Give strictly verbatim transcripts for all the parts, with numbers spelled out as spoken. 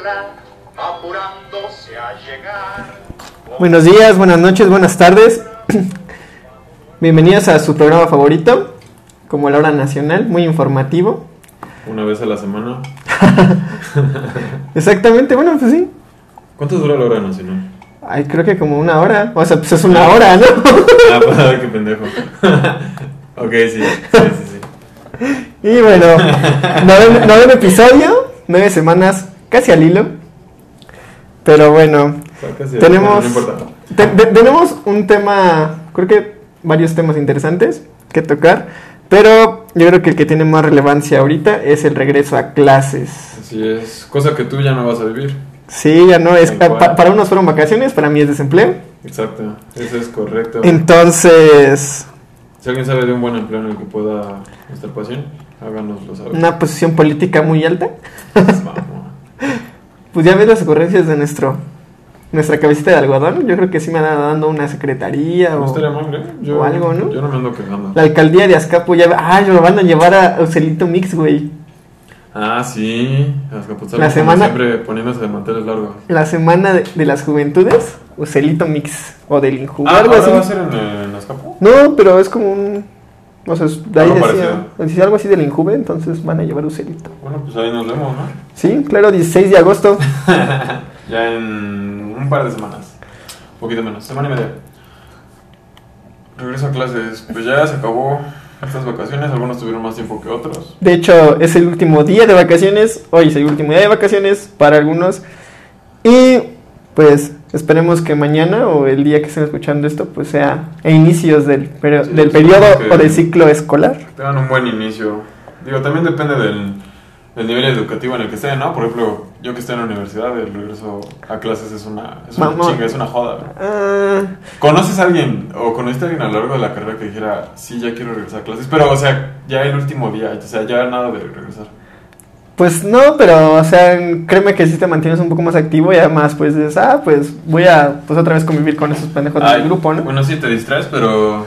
apurándose a llegar. Buenos días, buenas noches, buenas tardes. Bienvenidos a su programa favorito, como la hora nacional, muy informativo. Una vez a la semana. Exactamente, bueno, pues sí. ¿Cuánto dura la hora nacional? Ay, creo que como una hora. O sea, pues es una hora, ¿no? Ah, pues a ver qué pendejo. Ok, sí, sí, sí, sí. Y bueno, noveno, noveno episodio, nueve semanas casi al hilo. Pero bueno, Casi, tenemos, no importa. te- te- tenemos un tema, creo que varios temas interesantes que tocar. Pero yo creo que el que tiene más relevancia ahorita es el regreso a clases. Así es, cosa que tú ya no vas a vivir. Sí, ya no es. Tal cual. pa- para unos fueron vacaciones, para mí es desempleo. Exacto, eso es correcto. Entonces, Si alguien sabe de un buen empleo en el que pueda estar pasión, háganoslo saber. una posición política muy alta. Vamos. Pues ya ves las ocurrencias de nuestro nuestra cabecita de algodón. Yo creo que sí me anda dando una secretaría No o estaría mal, ¿eh? Yo, o algo, ¿no? Yo no me ando quejando. la alcaldía de Azcapo. Ya, ah, lo van a llevar a Ucelito Mix, güey. Ah, sí. Azcapotzalco, La como semana- siempre poniéndose de manteles largos. La semana de, de las juventudes, Ucelito Mix o del Inju, Ah, algo ¿ahora así. va a ser en, en Azcapo? No, pero es como un, o sea, es- de ahí Algo decía, decía algo así del Injuve, entonces van a llevar Ucelito. Bueno, pues ahí nos vemos, ¿no? Sí, claro, dieciséis de agosto. Ya en un par de semanas. Un poquito menos, semana y media. Regreso a clases. Pues ya se acabó estas vacaciones. Algunos tuvieron más tiempo que otros. De hecho, es el último día de vacaciones. Hoy es el último día de vacaciones para algunos. Y pues esperemos que mañana o el día que estén escuchando esto, pues sea a inicios del, perio- Sí, del sí, periodo que- o del ciclo escolar. Tengan un buen inicio. Digo, también depende del, del nivel educativo en el que estén, ¿no? Por ejemplo, yo que estoy en la universidad, el regreso a clases es una, es una Mamá. chinga, es una joda. ¿no? Ah, ¿Conoces a alguien o conociste a alguien a lo largo de la carrera que dijera, sí, ya quiero regresar a clases? Pero, o sea, ya el último día, o sea, ya nada de regresar. pues no, pero o sea, créeme que si te mantienes un poco más activo y además pues dices, ah, pues voy a pues otra vez convivir con esos pendejos Ay, del grupo, ¿no? Bueno, sí, te distraes, pero...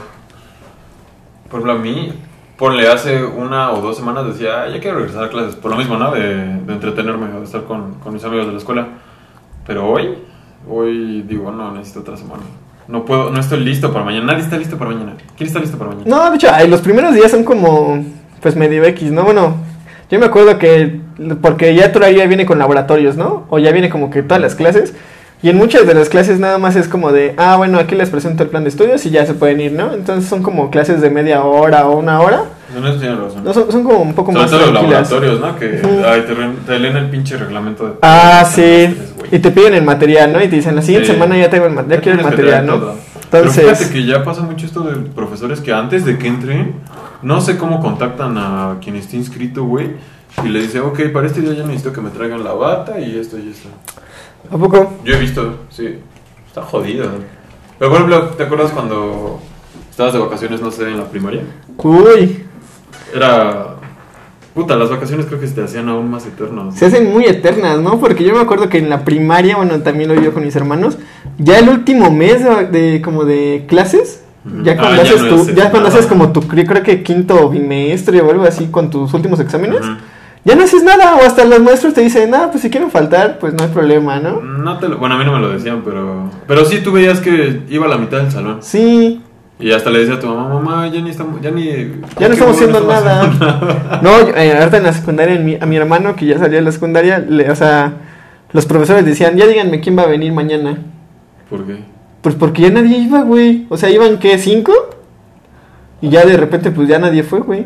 Por ejemplo, a mí, ponle, hace una o dos semanas decía, "Ah, ya quiero regresar a clases". Por lo mismo, ¿no? De, de entretenerme o de estar con, con mis amigos de la escuela. Pero hoy, hoy digo, no, necesito otra semana. No puedo, no estoy listo para mañana. Nadie está listo para mañana. ¿Quién está listo para mañana? No, de hecho, ay, los primeros días son como, pues medio X, ¿no? Bueno, yo me acuerdo que, porque ya todavía viene con laboratorios, ¿no? O ya viene como que todas las clases. Y en muchas de las clases nada más es como de, ah, bueno, aquí les presento el plan de estudios y ya se pueden ir, ¿no? Entonces son como clases de media hora o una hora. No, no, tienes razón. No, son, son como un poco Sobre más todo los tranquilas. laboratorios, ¿no? Que Ujú. ay, te, re- te leen el pinche reglamento de... Ah, sí. semestres, güey. Y te piden el material, ¿no? Y te dicen, la siguiente Sí. semana ya tengo el material, ya quiero el tienes que material, traer ¿no? todo. Pero fíjate Entonces, que ya pasa mucho esto de profesores que antes de que entren, no sé cómo contactan a quien esté inscrito, güey, y le dicen, ok, para este día ya necesito que me traigan la bata y esto y esto. ¿a poco? Yo he visto, sí, está jodido. Pero por ejemplo, ¿te acuerdas cuando estabas de vacaciones, no sé, en la primaria? Uy, Era... Puta, las vacaciones creo que se te hacían aún más eternas. se hacen muy eternas, ¿no? Porque yo me acuerdo que en la primaria, bueno, también lo vivo con mis hermanos, ya el último mes de, de- como de clases, Ujú. ya cuando Ah, ya haces no tu, haces ya cuando nada. haces como tu, yo creo que quinto bimestre o algo así con tus últimos exámenes, Ujú. ya no haces nada, o hasta los maestros te dicen, ah, pues si quieren faltar, pues no hay problema, ¿no? No te lo- bueno, a mí no me lo decían, pero... Pero sí, tú veías que iba a la mitad del salón. Sí, Y hasta le decía a tu mamá, mamá, ya ni estamos... Ya, ni, ya no estamos haciendo estamos nada. haciendo nada. No, yo, eh, ahorita en la secundaria, en mi- a mi hermano que ya salió de la secundaria, le- o sea, los profesores decían, ya díganme quién va a venir mañana. ¿Por qué? Pues porque ya nadie iba, güey. O sea, iban, ¿qué? ¿Cinco? Y ya de repente, pues ya nadie fue, güey.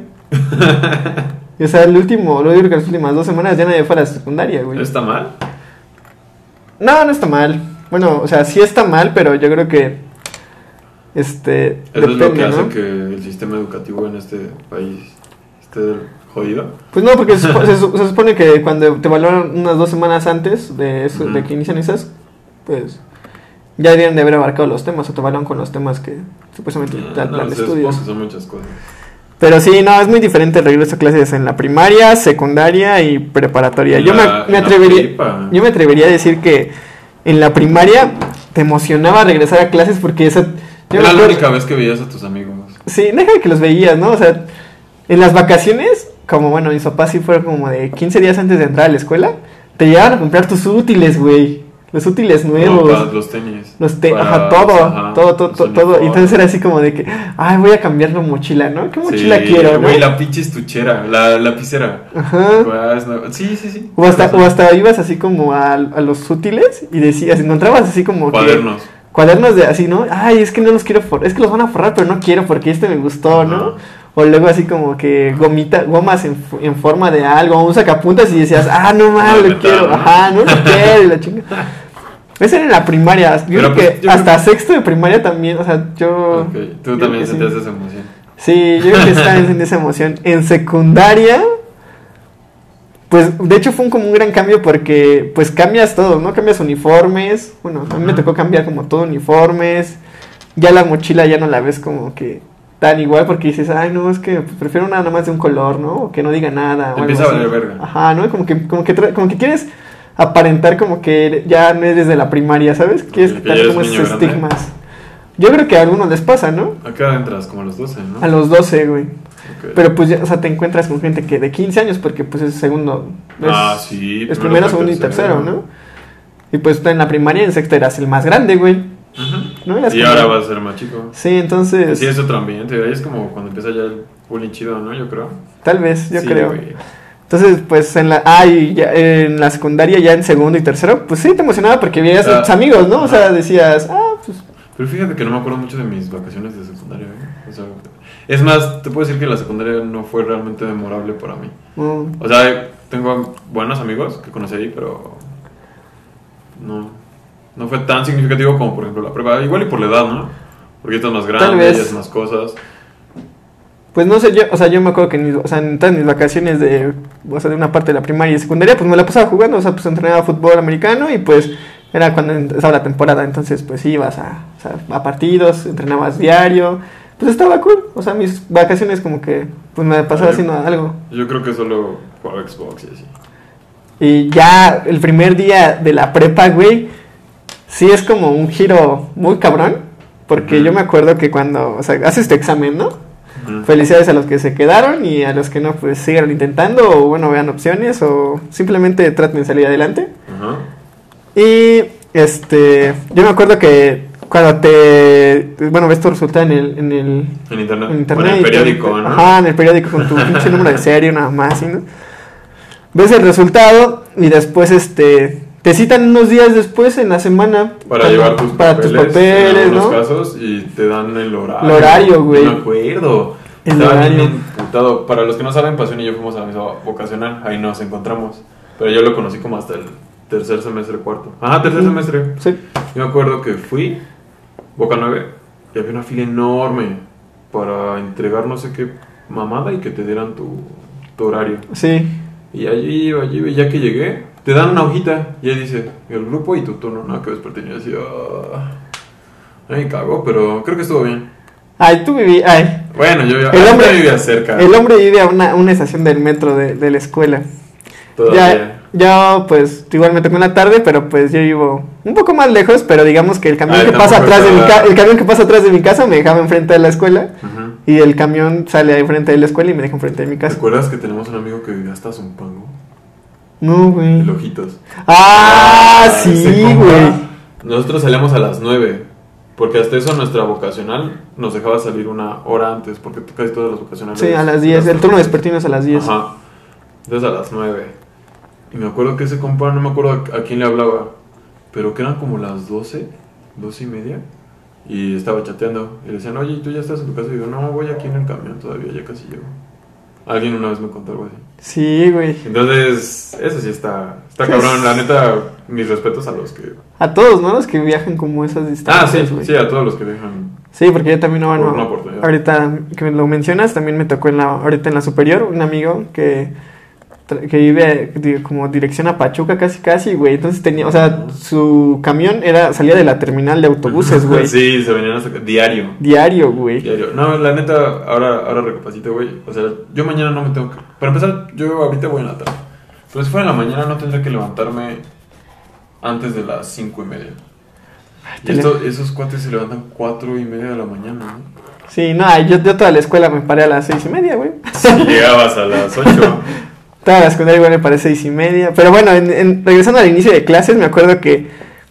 Y, o sea, el último, lo digo que las últimas dos semanas ya nadie fue a la secundaria, güey. ¿Está mal? No, no está mal. Bueno, o sea, sí está mal, pero yo creo que, este, Eso es lo que depende, hace ¿no? que el sistema educativo en este país esté jodido. Pues no, porque se, supo- se su- se supone que cuando te valoran unas dos semanas antes de, eso, Ujú. de que inician esas, pues ya deberían de haber abarcado los temas o te valoran con los temas que supuestamente te dan No, plan de se estudios. supone que son muchas cosas. Pero sí, no, es muy diferente el regreso a clases en la primaria, secundaria y preparatoria. En Yo la- me, me en la atrevería, prepa. yo me atrevería a decir que en la primaria te emocionaba regresar a clases porque eso... yo me Era la acuerdo- única vez que veías a tus amigos. Sí, deja de que los veías, ¿no? O sea, en las vacaciones, como bueno, mis papás sí fueron como de quince días antes de entrar a la escuela, te llegaban a comprar tus útiles, güey. Los útiles nuevos. No, los tenis. Los te Para- ajá, todo, ajá, todo, todo, los todo, todo. uniformes. Y entonces era así como de que, ay, voy a cambiar la mochila, ¿no? ¿Qué mochila Sí, quiero, no? güey, la pinche estuchera, la lapicera. Ajá. Güey, es una- Sí, sí, sí. O hasta, o hasta ibas así como a, a los útiles y decías, encontrabas así como que- Cuadernos. cuadernos de así, ¿no? Ay, es que no los quiero forrar, es que los van a forrar, pero no quiero porque este me gustó, ¿no? Ajá. O luego así como que gomita, gomas en, f- en forma de algo, un sacapuntas y decías, ah, no Ah, mal, lo metal, quiero, ¿no? ajá, no lo quiero, y la chinga. Esa era en la primaria, yo Pero creo pues, que yo hasta creo que- sexto de primaria también, o sea, yo... Ok, tú yo también creo que sentías sí. esa emoción. Sí, yo creo que estaba en esa emoción. En secundaria, pues de hecho fue un, como un gran cambio porque pues cambias todo, ¿no? Cambias uniformes, bueno, a mí me Ajá. tocó cambiar como todo uniformes, ya la mochila ya no la ves como que tan igual porque dices, ay no, es que pues, prefiero nada más de un color, ¿no? O que no diga nada. Te o algo empieza a así. valer verga. Ajá, ¿no? Como que, como que, tra- como que quieres aparentar como que ya no eres de la primaria, ¿sabes? Quieres Que quitar ya como eres esos niño grande. estigmas. Yo creo que a algunos les pasa, ¿no? ¿A qué edad entras? Como a los doce, ¿no? A los doce, güey. Ok. Pero pues, ya, o sea, te encuentras con gente que de quince años, porque pues es segundo. Es, Ah, sí, Es primero primero, fue segundo y tercero. tercero, ¿no? Y pues en la primaria, en sexto eras el más grande, güey. Ujú. ¿No? Eras Y como- ahora vas a ser más chico. Sí, entonces. Sí, es otro ambiente. Ahí es como cuando empieza ya el bullying chido, ¿no? Yo creo. Tal vez, yo Sí, creo. güey. Entonces, pues en la. Ah, y ya, en la secundaria, ya en segundo y tercero, pues sí, te emocionaba porque veías a Ah, tus amigos, ¿no? O sea, ajá. decías, ah, pues. Pero fíjate que no me acuerdo mucho de mis vacaciones de secundaria, ¿eh? O sea, es más, te puedo decir que la secundaria no fue realmente memorable para mí. mm, O sea, tengo buenos amigos que conocí ahí, pero no, no fue tan significativo como por ejemplo la prepa. Igual y por la edad, ¿no? Porque estás más Tal grande, vez. ya es más cosas. Pues no sé, yo, o sea, yo me acuerdo que en, mis- o sea, en todas mis vacaciones de, o sea, de una parte de la primaria y secundaria, pues me la pasaba jugando, o sea, pues entrenaba fútbol americano y pues era cuando empezaba la temporada, entonces pues ibas a, o sea, a partidos, entrenabas diario, pues estaba cool, o sea, mis vacaciones como que, pues me pasaba Yo- haciendo algo. Yo creo que solo jugaba Xbox y así. Y ya el primer día de la prepa, güey, sí es como un giro muy cabrón, porque Ujú. yo me acuerdo que cuando, o sea, haces tu examen, ¿no? Ujú. Felicidades a los que se quedaron y a los que no, pues sigan intentando o bueno, vean opciones o simplemente traten de salir adelante. Ajá. Y este, yo me acuerdo que cuando te, bueno, ves tu resultado en el, en el, En internet. en internet O en el y te- periódico, ¿no? Ajá, en el periódico con tu pinche número de serie, nada más, ¿sí, no? Ves el resultado y después este te citan unos días después en la semana Para cuando- llevar tus para papeles, tus papeles, en algunos ¿no? casos, y te dan el horario. El horario, güey. No me acuerdo. El Estaba horario. bien emputado. Para los que no saben, Pasión y yo fuimos a la misma vocacional. Ahí nos encontramos. Pero yo lo conocí como hasta el tercer semestre, cuarto. Ajá, tercer Ujú. semestre. Sí. Yo me acuerdo que fui, Boca nueve, y había una fila enorme para entregar no sé qué mamada y que te dieran tu, tu horario. Sí. Y allí iba, allí iba, y ya que llegué, te dan una hojita y ahí dice el grupo y tu turno. No, que después tenía así, ah, ay, me cago, pero creo que estuvo bien. Ay, tú viví, ay. Bueno, yo vivía, El hombre, vivía cerca. el hombre vive a una, una estación del metro de, de la escuela. Todavía. Ya, yo pues igual me tocó en la tarde, pero pues yo vivo un poco más lejos, pero digamos que el camión Ah, que pasa tampoco atrás de mi estaba- ca- el camión que pasa atrás de mi casa me dejaba enfrente de la escuela Ujú. y el camión sale ahí enfrente de la escuela y me deja enfrente de mi ¿Te casa. acuerdas que tenemos un amigo que vivía hasta Zumpango? No, güey. El Ojitos. Ah, ese sí, compa. güey. Nosotros salíamos a las nueve. Porque hasta eso nuestra vocacional nos dejaba salir una hora antes. Porque casi todas las vocacionales. Sí, a las diez, el turno vespertino es a las diez. Ajá. Entonces a las nueve. Y me acuerdo que ese compa, no me acuerdo a, a quién le hablaba. Pero que eran como las doce, doce y media. Y estaba chateando. Y le decían, oye, ¿tú ya estás en tu casa? Y digo, no, voy aquí en el camión todavía, ya casi llego. Alguien una vez me contó algo así. Sí, güey. Entonces, eso sí está, está Sí. cabrón. La neta, mis respetos a los que... A todos, ¿no? Los que viajan como esas Ah, distancias, sí, güey. sí, a todos los que dejan... Sí, porque yo también, bueno, Por una oportunidad. ahorita que me lo mencionas, también me tocó en la, ahorita en la superior, un amigo que, tra- que vive di- como dirección a Pachuca casi casi, güey, entonces tenía, o sea, su camión era, salía de la terminal de autobuses, güey, Sí, se venían hasta... Diario. diario, güey. Diario. No, la neta, ahora, ahora recapacito, güey. O sea, yo mañana no me tengo que... Para empezar, yo ahorita voy en la tarde. Pero si fuera en la mañana no tendría que levantarme antes de las cinco y media. Y Tele- esto- esos cuates se levantan cuatro y media de la mañana, ¿no? Sí, no, yo, yo toda la escuela me paré a las seis y media, güey. Y llegabas a las ocho. Toda la secundaria igual me parece seis y media. Pero bueno, en, en, regresando al inicio de clases, me acuerdo que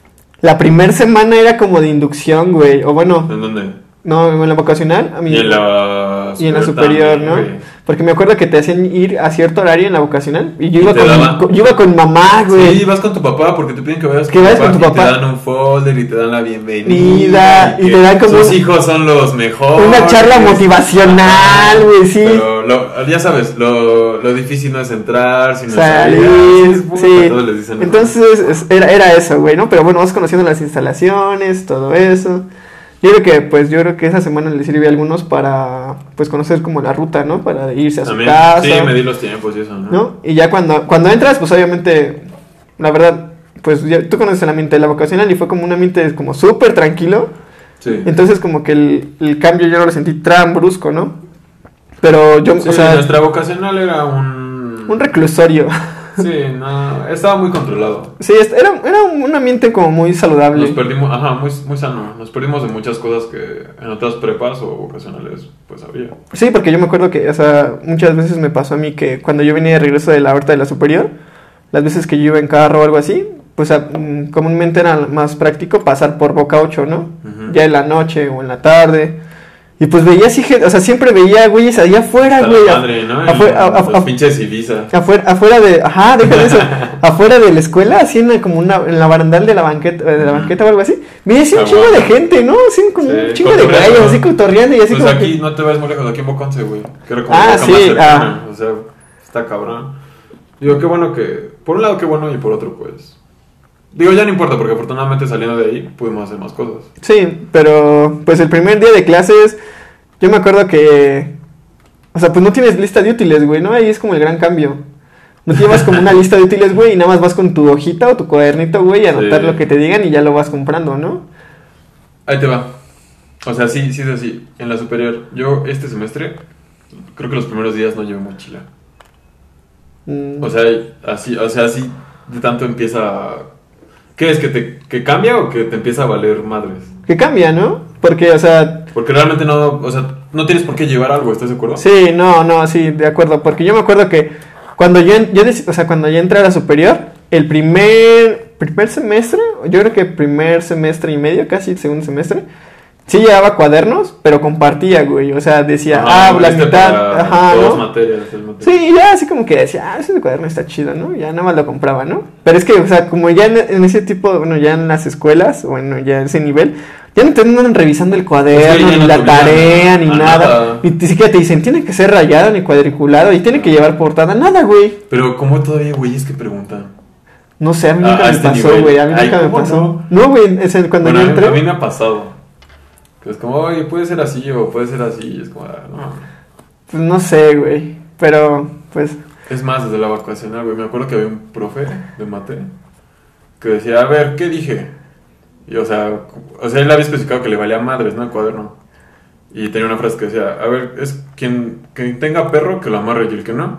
la primera semana era como de inducción, güey. O bueno. ¿En dónde? No, en la vocacional. A mí, y en la y en la superior, también, ¿no? Güey. Porque me acuerdo que te hacían ir a cierto horario en la vocacional. Y yo Y iba, te con, daban- con- yo iba con mamá, güey. Sí, vas con tu papá porque te piden que vayas Que vayas con tu y papá. te dan un folder y te dan la bienvenida. Vida, y que te dan como sus un- hijos son los mejores. Una charla motivacional, güey, sí. Pero lo- ya sabes, lo, lo difícil no es entrar, sino Salir, salir. Puta, sí. todos les dicen, Entonces es- era, era eso, güey, ¿no? Pero bueno, vas conociendo las instalaciones, todo eso. Yo creo que, pues, yo creo que esa semana le sirve a algunos para, pues, conocer como la ruta, ¿no? Para irse a su también. casa. Sí, medir los tiempos y eso, ¿no? ¿No? Y ya cuando, cuando entras, pues, obviamente, la verdad, pues, ya, tú conoces el ambiente de la vocacional y fue como un ambiente como súper tranquilo. Sí. Entonces, como que el, el cambio yo no lo sentí tan brusco, ¿no? Pero yo, Sí, o sea, nuestra vocacional era un... un reclusorio. Sí, no, estaba muy controlado. Sí, est- era, era un ambiente como muy saludable. Nos perdimos, ajá, muy, muy sano. Nos perdimos de muchas cosas que en otras prepas o vocacionales, pues había. Sí, porque yo me acuerdo que, o sea, muchas veces me pasó a mí que cuando yo venía de regreso de la horta de la superior, las veces que yo iba en carro o algo así, pues a- mm, comúnmente era más práctico pasar por Boca ocho, ¿no? Ujú. Ya en la noche o en la tarde. Y pues veía así, gente- o sea, siempre veía güeyes allá afuera, Hasta güey. la a- madre, ¿no? afuera- a- a- Los a- pinches Ibiza. Afuera, afuera de, ajá, deja de eso, afuera de la escuela, así en la- como una, en la barandal de la banqueta, de la banqueta o algo así, mira, así un Ah, chingo bueno. de gente, ¿no? Así como Sí, un chingo de cotorreando. gallos, así cotorreando y así Pues como aquí que- no te ves muy lejos, aquí en Boconce, güey. Que era como Ah, la boca sí, más cercana. ah. O sea, está cabrón. Digo, qué bueno que... Por un lado, qué bueno, y por otro, pues... Digo, ya no importa, porque afortunadamente saliendo de ahí pudimos hacer más cosas. Sí, pero pues el primer día de clases, yo me acuerdo que, o sea, pues no tienes lista de útiles, güey, ¿no? Ahí es como el gran cambio. No llevas como una lista de útiles, güey, y nada más vas con tu hojita o tu cuadernito, güey, a anotar Sí. lo que te digan y ya lo vas comprando, ¿no? Ahí te va. O sea, sí, sí es así. En la superior, yo este semestre, creo que los primeros días no llevé mochila. Mm, O sea, así, o sea, así de tanto empieza... ¿Qué es? ¿Que te que cambia o que te empieza a valer madres? que cambia, ¿no? Porque, o sea, Porque realmente no, o sea, no tienes por qué llevar algo, ¿estás de acuerdo? sí, no, no, sí, de acuerdo, porque yo me acuerdo que cuando yo, en- yo dec- o sea, cuando yo entré a la superior, el primer, primer semestre, yo creo que primer semestre y medio, casi el segundo semestre, sí llevaba cuadernos, pero compartía, güey, o sea, decía, Ajá, ah, la este mitad, para ajá, todas ¿no? materias, el material. Sí, ya así como que decía, ah, ese cuaderno está chido, ¿no? Ya nada más lo compraba, ¿no? Pero es que, o sea, como ya en, en ese tipo, bueno, ya en las escuelas, bueno, ya en ese nivel, ya no te andan revisando el cuaderno, Es que ya ni no la te obligan tarea, ni a nada. nada. Ni ni siquiera te dicen, tiene que ser rayado, ni cuadriculado, y tiene que llevar portada, nada, güey. Pero ¿cómo todavía güeyes que preguntan? No sé, a mí A- nunca a me este pasó, nivel. güey, a mí Ay, nunca me ¿cómo pasó. no? No, güey, es el- cuando Bueno, yo a mí- entré, a mí me ha pasado. Que es como, oye, puede ser así o puede ser así. Y es como, ah, no mames. pues no sé, güey, pero, pues, Es más, desde la vacacional, güey, me acuerdo que había un profe de mate que decía, a ver, ¿qué dije? Y, o sea, o sea, él había especificado que le valía madres, ¿no? El cuaderno. Y tenía una frase que decía, a ver, es quien, quien tenga perro que lo amarre y el que no.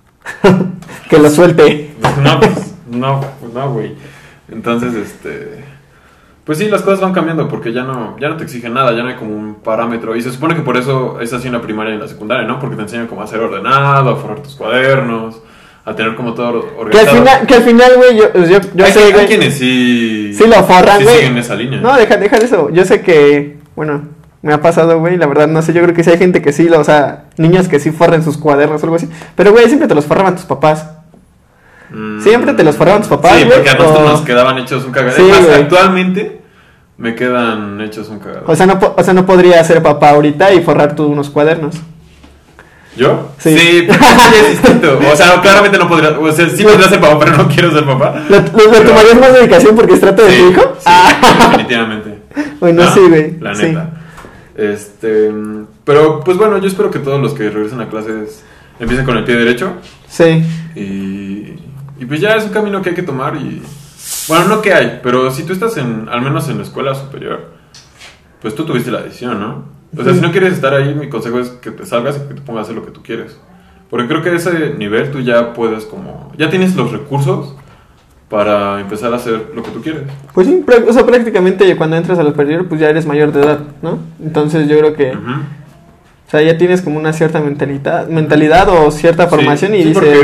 que lo suelte. No, pues, no, no, güey. Entonces, este... Pues sí, las cosas van cambiando porque ya no, ya no te exigen nada, ya no hay como un parámetro. Y se supone que por eso es así en la primaria y en la secundaria, ¿no? Porque te enseñan cómo a ser ordenado, a forrar tus cuadernos, a tener como todo Que al organizado. final, que al final, güey, yo, yo, yo hay, sé, hay güey, quienes sí... sí lo forran, sí güey. siguen esa línea. No, deja, deja de eso. Yo sé que, bueno, me ha pasado, güey, la verdad, no sé, yo creo que sí hay gente que sí, lo, o sea, niños que sí forren sus cuadernos o algo así. Pero, güey, siempre te los forraban tus papás. Mm, Siempre te los forraban tus papás, Sí, güey, porque a nosotros o- nos quedaban hechos un cagadero. Sí, Es más, güey. actualmente me quedan hechos un cagadero. O sea, no, po- o sea, no podría ser papá ahorita y forrar tú unos cuadernos. ¿Yo? Sí. pero eso ya es distinto. O sea, no, claramente no podría. O sea, sí podría ser papá, pero no quiero ser papá. ¿Lo, lo- lo Pero- tomarías más dedicación porque es trato de Sí, tu hijo? sí, Ah. definitivamente. Bueno, No, sí, güey. La sí. neta. Este. Pero, pues bueno, yo espero que todos los que regresen a clases empiecen con el pie derecho. Sí. Y. Y pues ya es un camino que hay que tomar. Y. Bueno, no que hay, pero si tú estás en. Al menos en la escuela superior, pues tú tuviste la decisión, ¿no? O sea, Sí. si no quieres estar ahí, mi consejo es que te salgas y que te pongas a hacer lo que tú quieres. Porque creo que a ese nivel tú ya puedes como... Ya tienes los recursos para empezar a hacer lo que tú quieres. Pues sí, prá- o sea, prácticamente cuando entras a los superior, pues ya eres mayor de edad, ¿no? Entonces yo creo que, Ujú. o sea, ya tienes como una cierta mentalidad, mentalidad o cierta Sí, formación y sí, dices... porque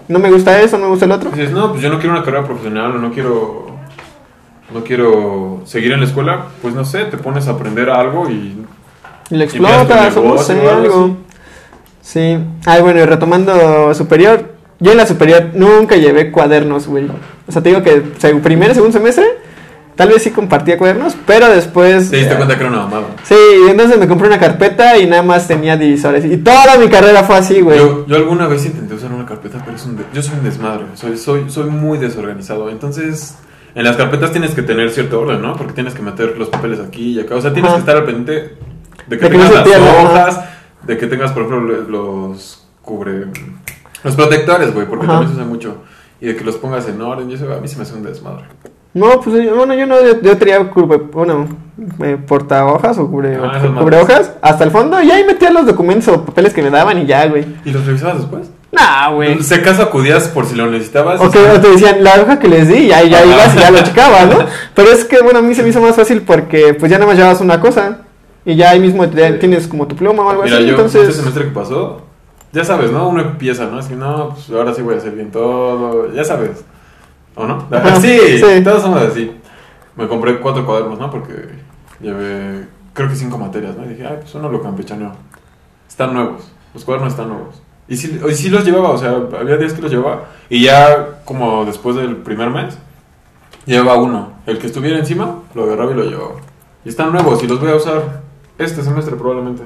no me gusta eso, no me gusta el otro. Dices, no, pues yo no quiero una carrera profesional, o no quiero, no quiero seguir en la escuela, pues no sé, te pones a aprender algo y... Y lo explotas, o no sé, o algo algo. Sí. Ay, bueno, y retomando superior, yo en la superior nunca llevé cuadernos, güey. O sea, te digo que seg- primer y segundo semestre, tal vez sí compartía cuadernos, pero después... Te diste eh, cuenta que era una mamada. Sí, entonces me compré una carpeta y nada más tenía divisores. Y toda mi carrera fue así, güey. Yo, yo alguna vez intenté usar una carpeta, pero es un de- yo soy un desmadre, soy, soy, soy muy desorganizado. Entonces, en las carpetas tienes que tener cierto orden, ¿no? Porque tienes que meter los papeles aquí y acá. O sea, tienes Ajá. que estar al pendiente de que De que no tengas se las pierda, hojas, ajá. de que tengas, por ejemplo, le- los cubre... Los protectores, güey, porque Ajá. también se usa mucho. Y de que los pongas en orden, y eso a mí se me hace un desmadre. No, pues yo- bueno, yo no, yo, yo tenía cubre, bueno, eh, porta hojas o cubre, Ah, esas cubre hojas hasta el fondo y ahí metía los documentos o papeles que me daban y ya, güey. ¿Y los revisabas después? Nah, güey. Si acaso acudías por si lo necesitabas. O que o te decían la hoja que les di y ahí ya Ajá. ibas y ya lo checabas, ¿no? Pero es que, bueno, a mí se me hizo más fácil porque pues ya nada más llevabas una cosa y ya ahí mismo te- tienes como tu pluma o algo Mira, así, yo entonces... este semestre que pasó, ya sabes, ¿no? Uno empieza, ¿no? Así, no, pues ahora sí voy a hacer bien todo, ya sabes. ¿O no? Ajá, sí, sí. todos somos así. Me compré cuatro cuadernos, ¿no? Porque llevé, creo que cinco materias, ¿no? Y dije, ay, pues uno lo campechaneo. Están nuevos, los cuadernos están nuevos. Y sí, y sí los llevaba, o sea, había días que los llevaba. Y ya, como después del primer mes, llevaba uno. El que estuviera encima, lo agarraba y lo llevaba. Y están nuevos y los voy a usar este semestre probablemente.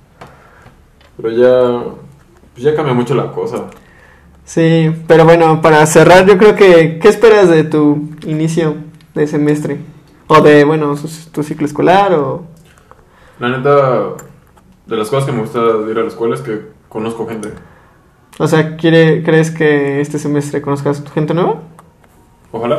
Pero ya, pues ya cambia mucho la cosa. Sí, pero bueno, para cerrar yo creo que, ¿qué esperas de tu inicio de semestre? O de, bueno, su- tu ciclo escolar o... La neta, de las cosas que me gusta de ir a la escuela es que conozco gente. O sea, ¿quiere, ¿crees que este semestre conozcas gente nueva? Ojalá.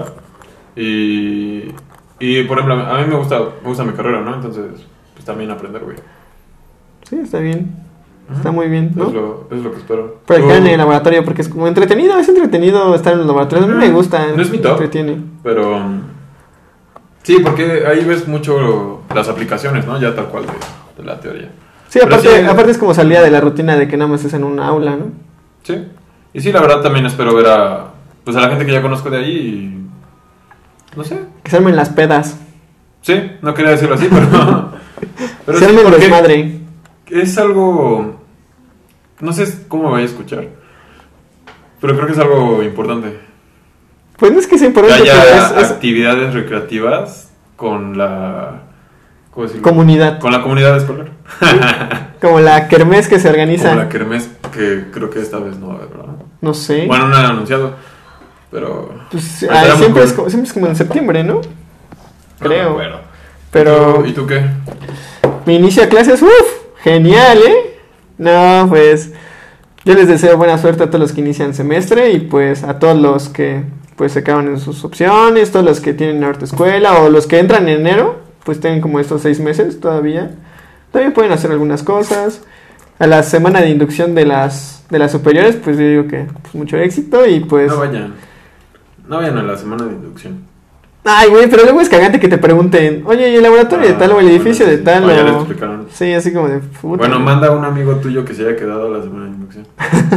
Y, y por ejemplo, a mí me gusta, me gusta mi carrera, ¿no? Entonces, pues también aprender, güey. Sí, está bien. Está muy bien, ¿no? Es lo, es lo que espero. Practicar en Tú- el laboratorio porque es como entretenido, es entretenido estar en los laboratorios. A mí me gusta. No es mi me top. entretiene. Pero um, sí, porque ahí ves mucho las aplicaciones, ¿no? Ya tal cual de, de la teoría. Sí, Pero aparte, sí, aparte es como salida de la rutina de que nada más es en un aula, ¿no? Sí. Y sí, la verdad también espero ver a, pues a la gente que ya conozco de ahí y... No sé. Que se armen las pedas. Sí, no quería decirlo así, pero... pero se sí, armen porque desmadre. es algo... No sé cómo me vaya a escuchar. Pero creo que es algo importante. Pues no es que sea Que importante, haya pero es, es actividades recreativas con la... ¿Cómo decirlo? comunidad. Con la comunidad escolar. Como la kermés que se organiza. Como la kermés, que creo que esta vez no va a haber, ¿verdad? No sé. Bueno, no han anunciado, pero... Pues, pero ah, estaría muy siempre, cool. es como, siempre es como en septiembre, ¿no? No me Creo. acuerdo. Pero ¿Y tú qué? mi inicio de clases, uff, genial, ¿eh? No, pues yo les deseo buena suerte a todos los que inician semestre y pues a todos los que pues se acaban en sus opciones, todos los que tienen ahorita escuela o los que entran en enero, pues tienen como estos seis meses todavía. También pueden hacer algunas cosas. A la semana de inducción de las de las superiores, pues yo digo que pues, mucho éxito y pues... No vayan. No vayan a la semana de inducción. Ay, güey, pero luego es cagante que te pregunten, oye, ¿y el laboratorio de Ah, tal o el edificio bueno, de sí. tal? Oh, ya o... les explicaron. Sí, así como de puta. Bueno, manda a un amigo tuyo que se haya quedado a la semana de inducción.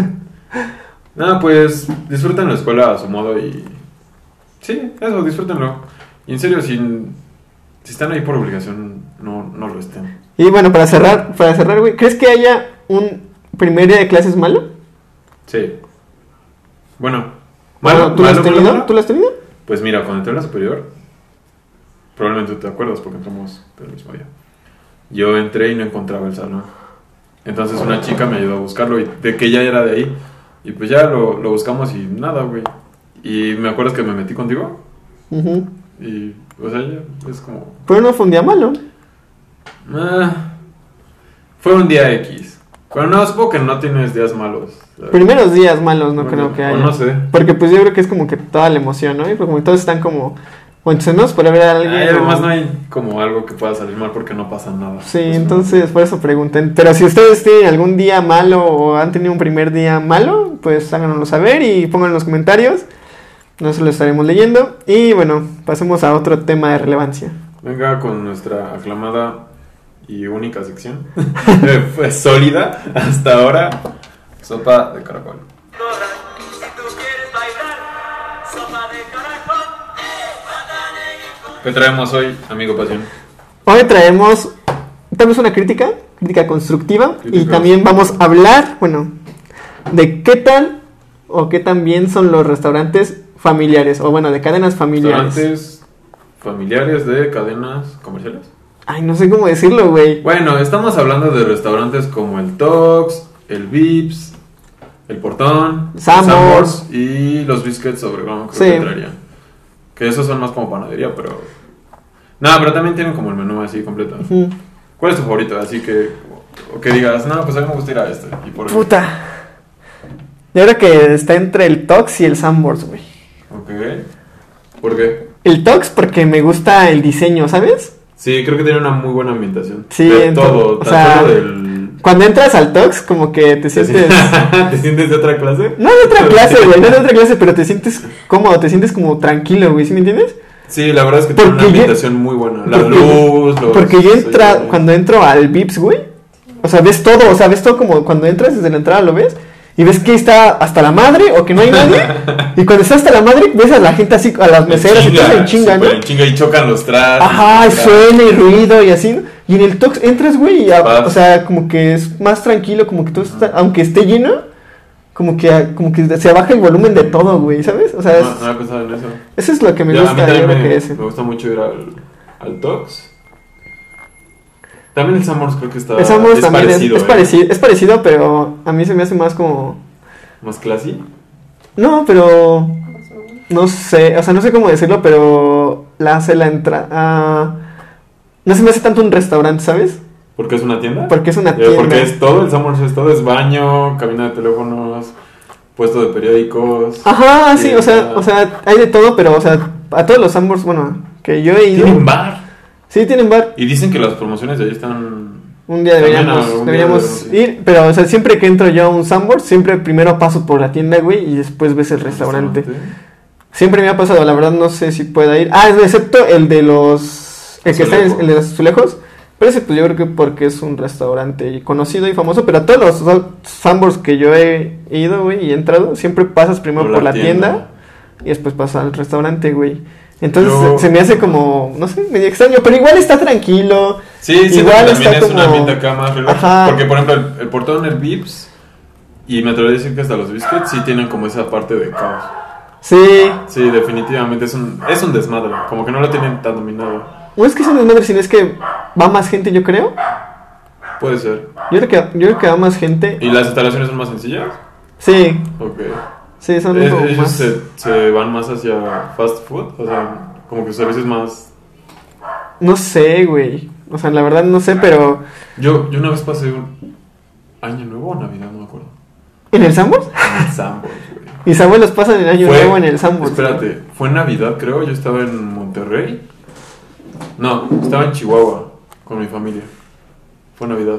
No, pues disfruten la escuela a su modo y... Sí, eso, disfrútenlo. Y en serio, si, si están ahí por obligación, no, no lo estén. Y bueno, para cerrar, para cerrar, güey, ¿crees que haya un primer día de clases malo? Sí. Bueno. Bueno, ¿tú lo has malo, tenido? malo? ¿Tú lo has tenido? Pues mira, cuando entré a la superior, probablemente tú te acuerdas porque entramos el mismo día. Yo entré y no encontraba el salón. Entonces una chica me ayudó a buscarlo y de que ella era de ahí. Y pues ya lo, lo buscamos y nada, güey. Y me acuerdas que me metí contigo Ujú. y, o sea, ya es como... Pero no fue un día malo. Ah, fue un día X. Pero no, supongo que no tienes días malos. ¿sabes? Primeros días malos no O creo que o haya. no sé. Porque pues yo creo que es como que toda la emoción, ¿no? Y pues como todos están como... O entonces por ver a alguien. Ay, o- además no hay como algo que pueda salir mal porque no pasa nada. Sí, Pues, entonces por eso pregunten. Pero si ustedes tienen algún día malo o han tenido un primer día malo, pues háganoslo saber y pongan en los comentarios. Nosotros lo estaremos leyendo. Y bueno, pasemos a otro tema de relevancia. Venga con nuestra aclamada y única sección. Eh, Fue sólida hasta ahora. Sopa de caracol. ¿Qué traemos hoy, amigo Pasión? Hoy traemos tal vez una crítica, crítica constructiva, Crítica y también vamos a hablar, bueno, de qué tal o qué tan bien son los restaurantes familiares, o bueno, de cadenas familiares. Restaurantes familiares de cadenas comerciales. Ay, no sé cómo decirlo, güey. Bueno, estamos hablando de restaurantes como el Tox, el Vips, el Portón, el Sanborns. Sanborns y los Biscuits Obregón, creo Sí. que entrarían. Que esos son más como panadería, pero... No, pero también tienen como el menú así completo. Ujú. ¿Cuál es tu favorito? Así que... O que digas, no, pues a mí me gusta ir a este. Y por Puta. Yo creo que está entre el Tox y el Sanborns, güey. Ok. ¿Por qué? El Tox porque me gusta el diseño, ¿sabes? Sí, creo que tiene una muy buena ambientación. Sí, de ent- todo, o tan sea, solo del... Cuando entras al Tox, como que te ¿Te sientes... sientes, ¿Te sientes de otra clase? No de otra clase, güey, no de otra clase, pero te sientes cómodo, te sientes como tranquilo, güey, ¿sí me entiendes? Sí, la verdad es que tiene Porque una yo- ambientación muy buena. La porque- luz, los... Porque yo entra, sí, cuando entro al Vips, güey, o sea, ves todo, o sea, ves todo como cuando entras desde la entrada, lo ves, y ves que está hasta la madre o que no hay nadie, y cuando está hasta la madre, ves a la gente así, a las en meseras, y chinga, todo en chinga, ¿no? súper en chinga y chocan los trastes. Ajá, y Tra- suena y ruido y así, ¿no? Y en el Tox entras, güey, y a- Paz. o sea, como que es más tranquilo, como que todo está, aunque esté lleno, como que, como que se baja el volumen de todo, güey, ¿sabes? O sea, es- No, no había pensado en eso. eso es lo que me Ya, a mí gusta, yo también creo me, que ese. me gusta mucho ir al, al Tox. También el Sanborns creo que está... El Sanborns es también parecido, es, es ¿eh? parecido, es parecido, pero a mí se me hace más como... Más classy. No, pero... No sé, o sea, no sé cómo decirlo, pero la hace la entrada... no se me hace tanto un restaurante, ¿sabes? ¿Porque es una tienda? Porque es una Eh, tienda. Porque es todo, el Sanborns es todo, es baño, cabina de teléfonos, puesto de periódicos. Ajá, sí, o sea, tienda. o sea, hay de todo, pero, o sea, a todos los Sanborns, bueno, que yo he ido... Tienen bar. Sí, tienen bar. Y dicen que las promociones de ahí están... Un día También, deberíamos, algún día deberíamos deberíamos ir, pero, o sea, siempre que entro yo a un Sanborns, siempre primero paso por la tienda, güey, y después ves el restaurante. Siempre me ha pasado, la verdad no sé si pueda ir. Ah, excepto el de los... El que está en el de los azulejos. Pero ese pues yo creo que porque es un restaurante conocido y famoso. Pero a todos los Sanborns que yo he ido, güey, y he entrado, siempre pasas primero por, la tienda. Y después pasas al restaurante, güey. Entonces Yo- se, se me hace como, no sé, medio extraño. Pero igual está tranquilo. Sí, siento Igual que también está es un como- ambiente acá más relax. Ajá. Porque, por ejemplo, el, el Portón, el Vips, y me atrevería a decir que hasta los Biscuits sí tienen como esa parte de caos. Sí. Sí, definitivamente es un, es un desmadre. Como que no lo tienen tan dominado. No es que sea un desmadre, sino es que va más gente, yo creo. Puede ser. Yo creo que, yo creo que va más gente. ¿Y las instalaciones son más sencillas? Sí, Ok. sí, son Es- como ellos más... se, se van más hacia fast food, o sea, como que servicios más... No sé, güey. O sea, la verdad no sé, pero... Yo, yo una vez pasé un año nuevo o Navidad, no me acuerdo. ¿En el Sanborns? En el Sanborns, güey. Mis abuelos pasan el año Fue- nuevo en el Sanborns. Espérate, fue en Navidad, creo. Yo estaba en Monterrey. No, estaba en Chihuahua con mi familia. Fue Navidad.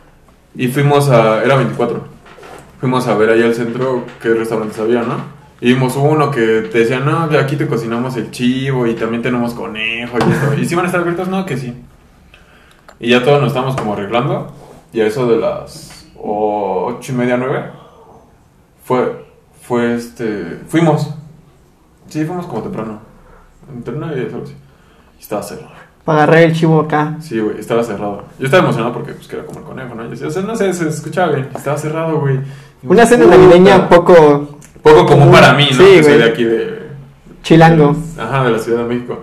Y fuimos a. Era veinticuatro. Fuimos a ver ahí al centro qué restaurantes había, ¿no? Y vimos uno que te decía, no, de aquí te cocinamos el chivo y también tenemos conejo y esto. ¿Y si van a estar abiertos? No, que sí. Y ya todos nos estábamos como arreglando. Y a eso de las ocho y media, nueve. Fue. Fue este. Fuimos. Sí, fuimos como temprano. Entre nueve y diez, algo así. Y estaba cerrado. Para agarrar el chivo acá. Sí, güey, estaba cerrado. Yo estaba emocionado porque pues quería comer conejo, ¿no? Yo decía, o sea, no sé, se escuchaba bien. Estaba cerrado, güey. Y Una cena puta. navideña poco Poco común común. para mí, ¿no? Sí, Que soy güey. de aquí de... chilango. Ajá, de la Ciudad de México.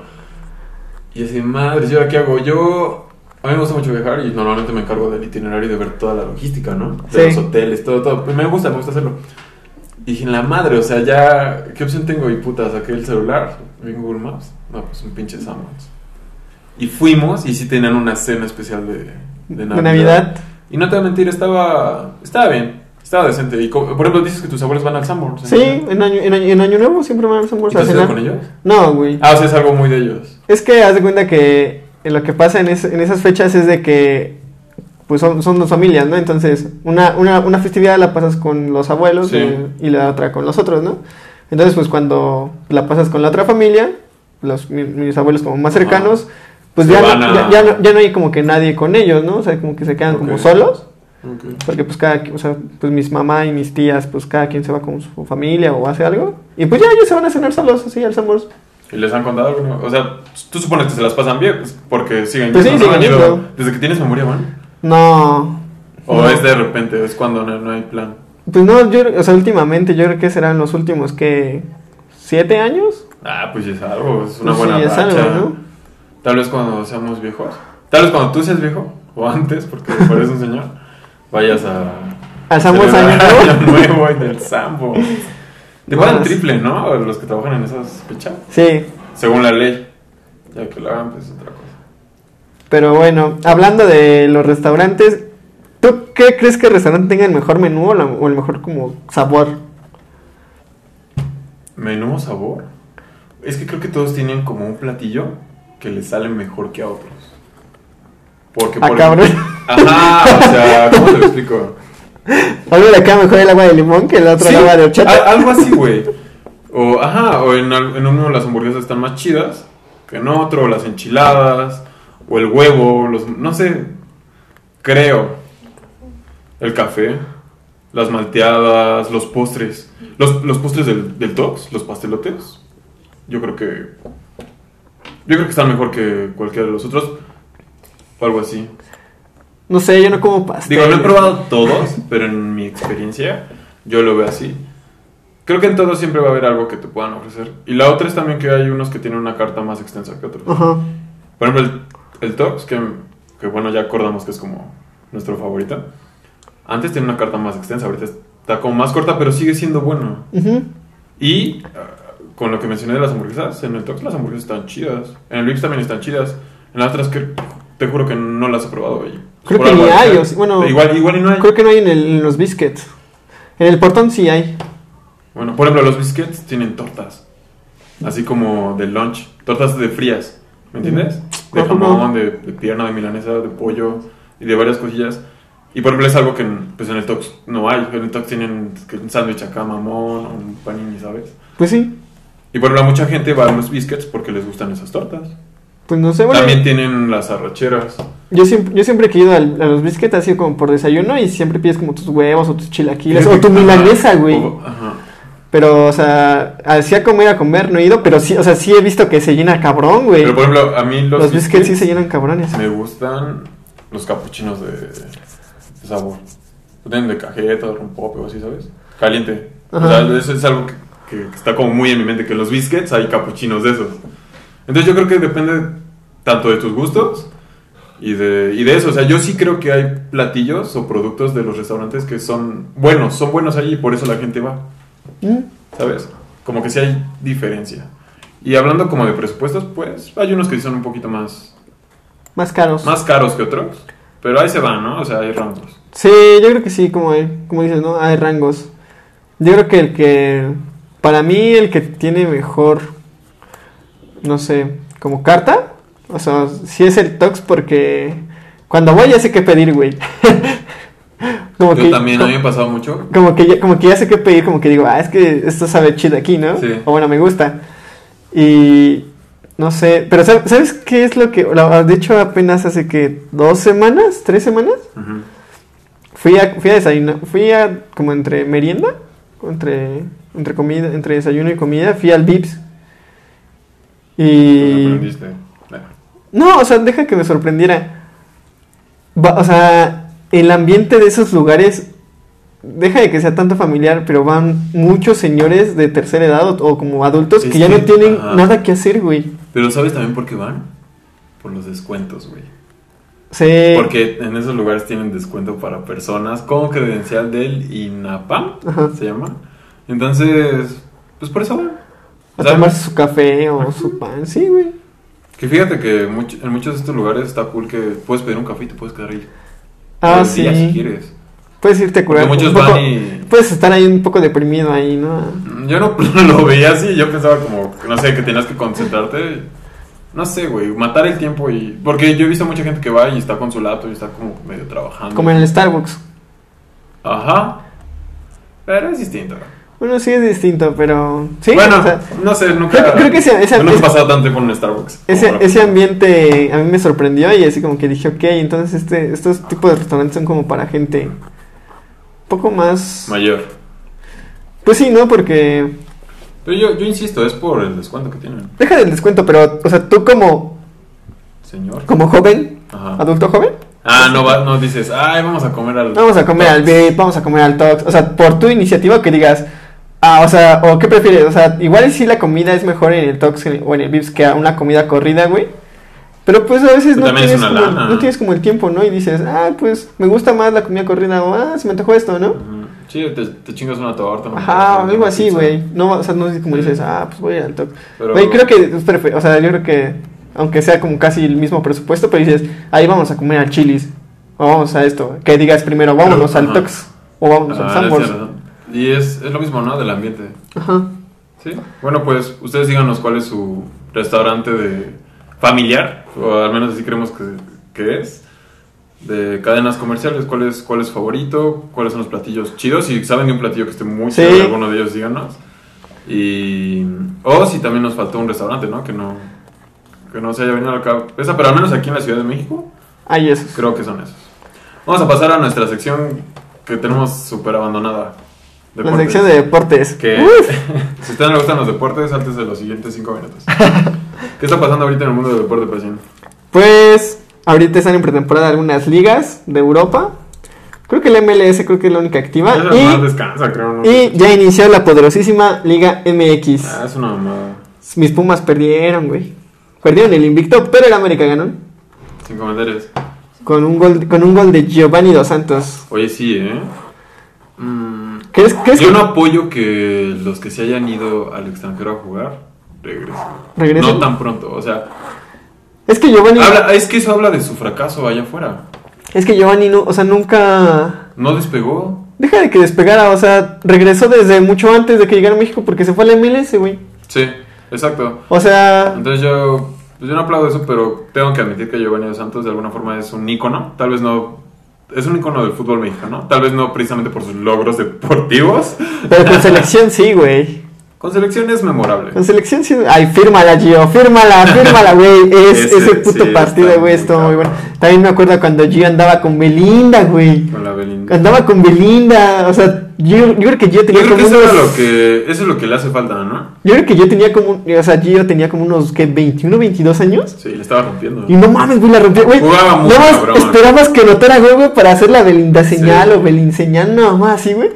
Y así, madre, ¿yo ahora qué hago? Yo... A mí me gusta mucho viajar y normalmente me encargo del itinerario y de ver toda la logística, ¿no? De Sí. los hoteles, todo, todo. Pues me gusta, me gusta hacerlo. Y dije, la madre, o sea, ya... ¿Qué opción tengo? Y puta, saqué el celular, vi en Google Maps. No, pues un pinche Sanborns. Y fuimos y sí tenían una cena especial de, de Navidad. De Navidad. Y no te voy a mentir, estaba, estaba bien, estaba decente. Y co- por ejemplo, dices que tus abuelos van al Sanborns. Sí, en año, en año, en año nuevo siempre van al ¿Y Sanborns te a has ido cenar. con ellos? No, güey. Ah, o sea, es algo muy de ellos. Es que haz de cuenta que lo que pasa en, es- en esas fechas es de que pues son, son dos familias, ¿no? Entonces, una, una, una festividad la pasas con los abuelos Sí. eh, y la otra con los otros, ¿no? Entonces, pues cuando la pasas con la otra familia, los, mi- mis abuelos como más cercanos, pues Se ya no, van a- ya, ya no, ya no hay como que nadie con ellos, ¿no? O sea, como que se quedan como Ok. solos. Ok. Porque pues cada, qui- o sea, pues mis mamá y mis tías, pues cada quien se va con su familia o hace algo. Y pues ya ellos se van a cenar solos, así, alzamos. ¿Y les han contado algo? ¿No? O sea, tú supones que se las pasan bien, pues, porque siguen Pues sí, yendo, ¿no? siguen Han ido- yendo. Desde que tienes memoria, ¿van? No. O no. es de repente, es cuando no, no hay plan. Pues no, yo, o sea, últimamente yo creo que serán los últimos, que ¿siete años? Ah, pues ya es algo, es una Pues buena sí, es racha. algo, ¿no? Tal vez cuando seamos viejos, tal vez cuando tú seas viejo, o antes, porque eres un señor, vayas a... Alzamos celebrar año nuevo. Año nuevo en el Sambo. Te Más. pagan triple, ¿no? Los que trabajan en esas fechas. Sí, Según la ley. Ya que lo hagan, pues es otra cosa. pero bueno, hablando de los restaurantes, ¿tú qué crees que el restaurante tenga el mejor menú o, la- o el mejor como sabor? Menú o sabor. Es que creo que todos tienen como un platillo que les sale mejor que a otros. Porque Ah, por cabrón. Ajá, o sea, ¿cómo te lo explico? A uno le queda mejor el agua de limón que el otro Sí, el agua de horchata. a- algo así, güey. O, ajá, o en, al- en uno las hamburguesas están más chidas que en otro, o las enchiladas, o el huevo, los, no sé, creo. El café, las malteadas, los postres. Los, los postres del, del Tox, los pastelotes, yo creo que... Yo creo que están mejor que cualquiera de los otros, o algo así. No sé, yo no como pastel. Digo, no he probado todos, pero en mi experiencia yo lo veo así. Creo que en todos siempre va a haber algo que te puedan ofrecer. Y la otra es también que hay unos que tienen una carta más extensa que otros. Ajá. Por ejemplo, el, el Tox, que, que bueno, ya acordamos que es como nuestro favorito. Antes tenía una carta más extensa, ahorita está como más corta, pero sigue siendo bueno. Ujú. Y uh, con lo que mencioné de las hamburguesas, en el Tox las hamburguesas están chidas. En el Vips también están chidas. En las otras que te juro que no las he probado. Y Creo por que algo ni de hay, ser, o sí, bueno, igual, igual y no hay. Creo que no hay en, el- en los biscuits. En el portón sí hay. Bueno, por ejemplo, los biscuits tienen tortas. Así como de lunch. Tortas de frías. ¿Me entiendes? De Ajá. jamón, de, de pierna, de milanesa, de pollo y de varias cosillas. Y por ejemplo, es algo que en, pues en el Tox no hay. En el Tox tienen que un sándwich acá, mamón, o un panini, ¿sabes? Pues sí. Y por ejemplo, mucha gente va a los biscuits porque les gustan esas tortas. Pues no sé, bueno. También tienen las arracheras. Yo siempre, yo siempre que he ido al- a los biscuits así como por desayuno y siempre pides como tus huevos o tus chilaquiles o tu Ajá. milanesa, güey. O- Ajá. Pero, o sea, así a comer, a comer no he ido, pero sí, o sea, sí he visto que se llena cabrón, güey. Pero por ejemplo, a mí los, Los biscuits sí se llenan cabrones. me gustan los capuchinos de, de sabor. Tienen de cajeta, de rompope o así, ¿sabes? Caliente. O Ajá. sea, eso es algo que, que- que está como muy en mi mente, que en los biscuits hay capuchinos de esos. Entonces yo creo que depende tanto de tus gustos y de, y de eso. O sea, yo sí creo que hay platillos o productos de los restaurantes que son buenos, son buenos ahí y por eso la gente va, Mm. ¿sabes? Como que sí hay diferencia. Y hablando como de presupuestos, pues hay unos que sí son un poquito más, Más caros. más caros que otros, pero ahí se van, ¿no? O sea, hay rangos. Sí, yo creo que sí, como, como dices, ¿no? Hay rangos. Yo creo que el que, para mí, el que tiene mejor, no sé, como carta, o sea, sí es el Tox porque cuando voy ya sé qué pedir, güey. como Yo que, también, a como, mí me ha pasado mucho. como que ya, como que ya sé qué pedir, como que digo, ah, es que esto sabe chido aquí, ¿no? Sí. O bueno, me gusta. Y no sé, pero ¿sab- ¿sabes qué es lo que, la- de hecho apenas hace que dos semanas, tres semanas? Ujú. Fui a, fui a desayunar, fui a como entre merienda, entre, entre comida, entre desayuno y comida, fui al Vips. Me Y... sorprendiste. Bueno. No, o sea, deja que me sorprendiera. Va- o sea, el ambiente de esos lugares, deja de que sea tanto familiar, pero van muchos señores de tercera edad o, o como adultos Es que ya que- no tienen ajá. nada que hacer, güey. Pero ¿sabes también por qué van? Por los descuentos, güey. Sí. Porque en esos lugares tienen descuento para personas con credencial del INAPAM, Ajá. se llama. Entonces, pues por eso van. A O sea, tomarse su café o su pan, sí, güey. que fíjate que much- en muchos de estos lugares está cool que puedes pedir un café y te puedes quedar ahí. Ah, todo el sí. día si quieres. Puedes irte a curar. Porque muchos un poco- van y- Puedes estar ahí un poco deprimido ahí, ¿no? Yo no lo veía así, yo pensaba como, no sé, que tenías que concentrarte. No sé, güey, matar el tiempo y... Porque yo he visto mucha gente que va y está con su laptop y está como medio trabajando. Como en el Starbucks. Ajá. Pero es distinto. Bueno, sí es distinto, pero... Sí, bueno, o sea, no sé, nunca... creo, creo que ese, ese, no he ese, pasado tanto tiempo en un Starbucks. ese, como ese para- ambiente a mí me sorprendió y así como que dije, ok, entonces este, estos tipos de restaurantes son como para gente un poco más... Mayor. Pues sí, ¿no? Porque... Pero yo, yo insisto, es por el descuento que tienen. Deja del descuento, pero, o sea, tú como, Señor. como joven, Ajá. adulto joven, Ah, no, va, no dices, ay, vamos a comer al... vamos a comer al Vips, vamos a comer al Tox, o sea, por tu iniciativa que digas, ah, o sea, o qué prefieres, o sea, igual y si la comida es mejor en el Tox o en el Vips que a una comida corrida, güey, pero pues a veces Pero no también es tienes, una como, lana, no ¿no? tienes como el tiempo, ¿no? Y dices, ah, pues me gusta más la comida corrida, o ah, se me antojó esto, ¿no? Ujú. Sí, te, te chingas una torta. una Ajá, pizza, algo así, pizza. güey. No, o sea, no es como Sí. dices, ah, pues voy a ir al Tox. Pero- Güey, creo que es prefe- o sea, yo creo que aunque sea como casi el mismo presupuesto, pero dices, ahí vamos a comer al Chili's, o vamos a esto, que digas primero, vámonos Pero- al ajá. Tox, o vámonos al Ah, Sanborns. es cierto. Y es, es lo mismo, ¿no? Del ambiente. Ajá. Sí. Bueno, pues ustedes díganos cuál es su restaurante de familiar, o al menos así creemos que, que es, de cadenas comerciales. ¿Cuál es, cuál es su favorito? ¿Cuáles son los platillos chidos? Si saben de un platillo que esté muy Sí. chido de alguno de ellos, díganos. Y, o si también nos faltó un restaurante, ¿no? Que no, que no se haya venido a la cabeza, pero al menos aquí en la Ciudad de México, Ahí esos. creo que son esos. Vamos a pasar a nuestra sección que tenemos súper abandonada. La Deportes. sección de deportes. Que Uf. si a ustedes les gustan los deportes, antes de los siguientes cinco minutos. ¿Qué está pasando ahorita en el mundo del deporte, Pacín? Pues ahorita están en pretemporada algunas ligas de Europa. Creo que la M L S creo que es la única activa. Esa más Y, descansa, creo. ¿no? y ya inició la poderosísima Liga M X. Ah, es una mamada. Mis Pumas perdieron, güey. Perdieron el invicto, pero el América ganó. Sin comentarios. Con un gol, con un gol de Giovanni Dos Santos. Oye, sí, ¿eh? Mm, ¿Crees, crees yo que no apoyo que los que se hayan ido al extranjero a jugar regresen. regresen? No tan pronto, o sea... Es que Giovanni, habla- es que eso habla de su fracaso allá afuera. es que Giovanni no, o sea, nunca No despegó. deja de que despegara, o sea, regresó desde mucho antes de que llegara a México porque se fue a la M L S, güey. Sí, exacto. O sea, Entonces yo, pues yo no aplaudo eso, pero tengo que admitir que Giovanni Dos Santos de alguna forma es un ícono. Tal vez no... Es un ícono del fútbol mexicano. Tal vez no precisamente por sus logros deportivos. pero con selección sí, güey. Con selección es memorable. Con selección sí. Ay, fírmala, Gio, fírmala, fírmala, güey. Es, Ese, ese puto sí, partido, está güey, muy estuvo muy cabrón. bueno. También me acuerdo cuando Gio andaba con Belinda, güey. Con la Belinda. Andaba con Belinda, o sea, yo, yo creo que Gio Yo tenía creo como que eso, unos... era lo que eso es lo que le hace falta, ¿no? Yo creo que yo tenía como, un- o sea, Gio tenía como unos, ¿qué? veintiuno, veintidós años. Sí, le estaba rompiendo. Y no mames, güey, la rompió, güey. Jugaba muy Nada más cabrón. esperabas que notara, güey, güey, para hacer la Belinda señal Sí. o Belin señal, no más así, güey.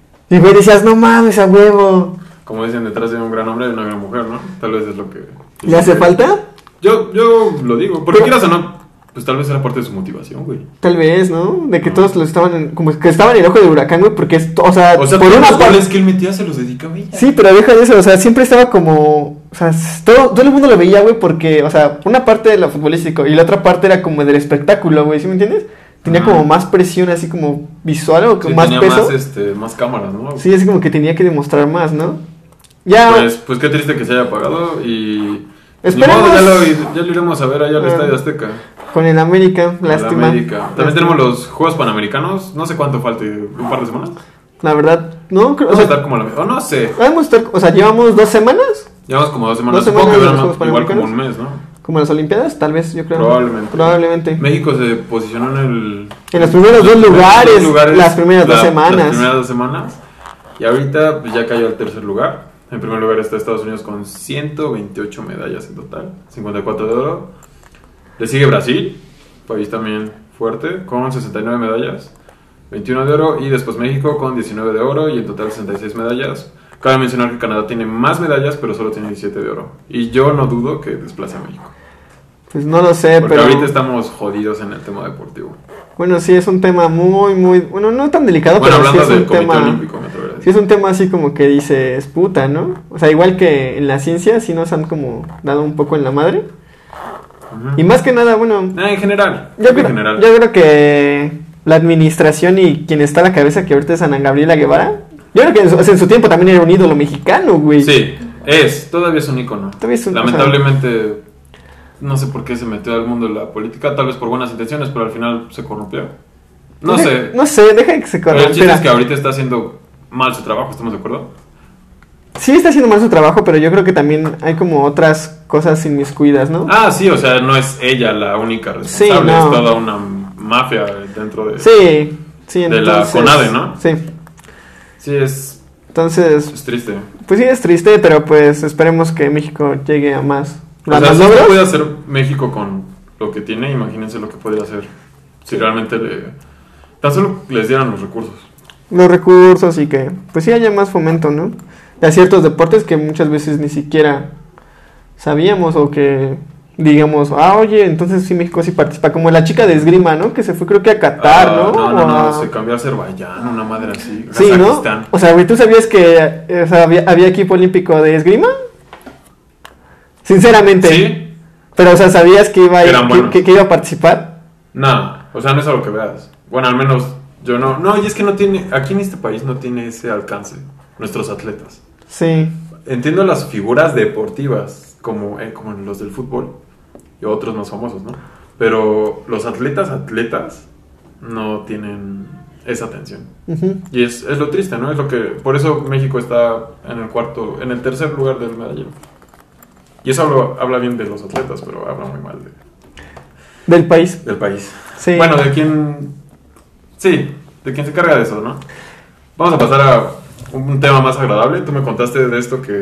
Y güey, decías, no mames, a huevo. Como dicen, detrás de un gran hombre hay una gran mujer, ¿no? Tal vez es lo que... ¿Le hace falta? Yo, yo lo digo. Porque Pero- quieras o no, pues tal vez era parte de su motivación, güey. Tal vez, ¿no? De que No. todos lo estaban, en- como que estaban en el ojo del huracán, güey, porque es, o sea, O sea, por todos una los parte... goles que él metía se los dedicaba a ella. Sí, pero deja de eso, o sea, siempre estaba como, o sea, todo, todo el mundo lo veía, güey, porque, o sea, una parte de lo futbolístico y la otra parte era como del espectáculo, güey, ¿sí me entiendes? Tenía Ajá. como más presión, así como visual o con Sí, más tenía peso. Más, este, más cámaras, ¿no? Sí, así como que tenía que demostrar más, ¿no? Ya, Pues, pues qué triste que se haya apagado y... Esperemos. Ni modo, ya, lo, ya lo iremos a ver allá al Ah. Estadio Azteca. con el América, La lástima. América. También Lástima. tenemos los Juegos Panamericanos. No sé cuánto falte, un par de semanas. La verdad, no, creo, o Vamos a sea, estar como la... O no sé. vamos a estar, o sea, llevamos dos semanas, Llevamos como dos semanas. Dos Supongo que semanas de verán los Juegos igual como un Panamericanos. mes, ¿no? como las Olimpiadas, tal vez, yo creo. Probablemente. Probablemente. México se posicionó en el... En los primeros dos lugares, las primeras dos semanas. Las primeras dos semanas. Y ahorita pues, ya cayó al tercer lugar. En primer lugar está Estados Unidos con ciento veintiocho medallas en total. cincuenta y cuatro de oro. Le sigue Brasil, país también fuerte, con sesenta y nueve medallas. veintiuno de oro. Y después México con diecinueve de oro y en total sesenta y seis medallas. Cabe mencionar que Canadá tiene más medallas, pero solo tiene diecisiete de oro. Y yo no dudo que desplace a México. Pues no lo sé, Porque pero ahorita estamos jodidos en el tema deportivo. bueno, sí es un tema muy, muy, bueno, no tan delicado, Bueno, pero sí hablando es del un Comité tema, Olímpico, me atrevería a sí decir. es un tema así como que dices, puta, ¿no? O sea, igual que en la ciencia, sí nos han como dado un poco en la madre. Ujú. Y más que nada, bueno, Ah, en general. yo en creo, general. yo creo que la administración y quien está a la cabeza, que ahorita es Ana Gabriela Guevara, yo creo que en su, o sea, en su tiempo también era un ídolo mexicano, güey. Sí, es, todavía es un ícono. Todavía es un- Lamentablemente, no sé por qué se metió al mundo de la política, tal vez por buenas intenciones, pero al final se corrompió. No Deja- sé. No sé, deja que se Pero el chiste corrompiera. es que ahorita está haciendo mal su trabajo, ¿estamos de acuerdo? sí está haciendo mal su trabajo, pero yo creo que también hay como otras cosas inmiscuidas, ¿no? Ah, sí, o sea, no es ella la única responsable, Sí, no. es toda una mafia dentro de, Sí, sí, de la entonces... CONADE, ¿no? Sí, Sí, es, entonces, es triste. pues sí es triste, pero pues esperemos que México llegue a más. O ¿A sea, más si logros? esto puede hacer México con lo que tiene, imagínense lo que podría hacer si realmente le... Tan solo les dieran los recursos. Los recursos y que pues sí haya más fomento, ¿no? De ciertos deportes que muchas veces ni siquiera sabíamos o que digamos, ah, oye, entonces sí México sí participa, como la chica de esgrima, ¿no? Que se fue creo que a Qatar, Ah, ¿no? No, no, O no, a- se cambió a Azerbaiyán, una madre así. Sí, ¿no? Kazajistán. O sea, güey, ¿tú sabías que eh, o sea, había, había equipo olímpico de esgrima? Sinceramente. Sí, Pero, o sea, ¿sabías que iba a, Que eran que, buenos. que- que iba a participar? no, o sea, no es algo que veas. Bueno, al menos yo no. No, y es que no tiene, aquí en este país no tiene ese alcance, nuestros atletas. Sí. Entiendo las figuras deportivas, como, eh, como los del fútbol y otros más famosos, ¿no? Pero los atletas, atletas, no tienen esa atención. Ujú. Y es, es lo triste, ¿no? Es lo que, por eso México está en el cuarto, en el tercer lugar del medallero. Y eso habla, habla bien de los atletas, pero habla muy mal de, Del país. del país. Sí. Bueno, de quién, sí, de quién se carga de eso, ¿no? Vamos a pasar a un tema más agradable. Tú me contaste de esto que,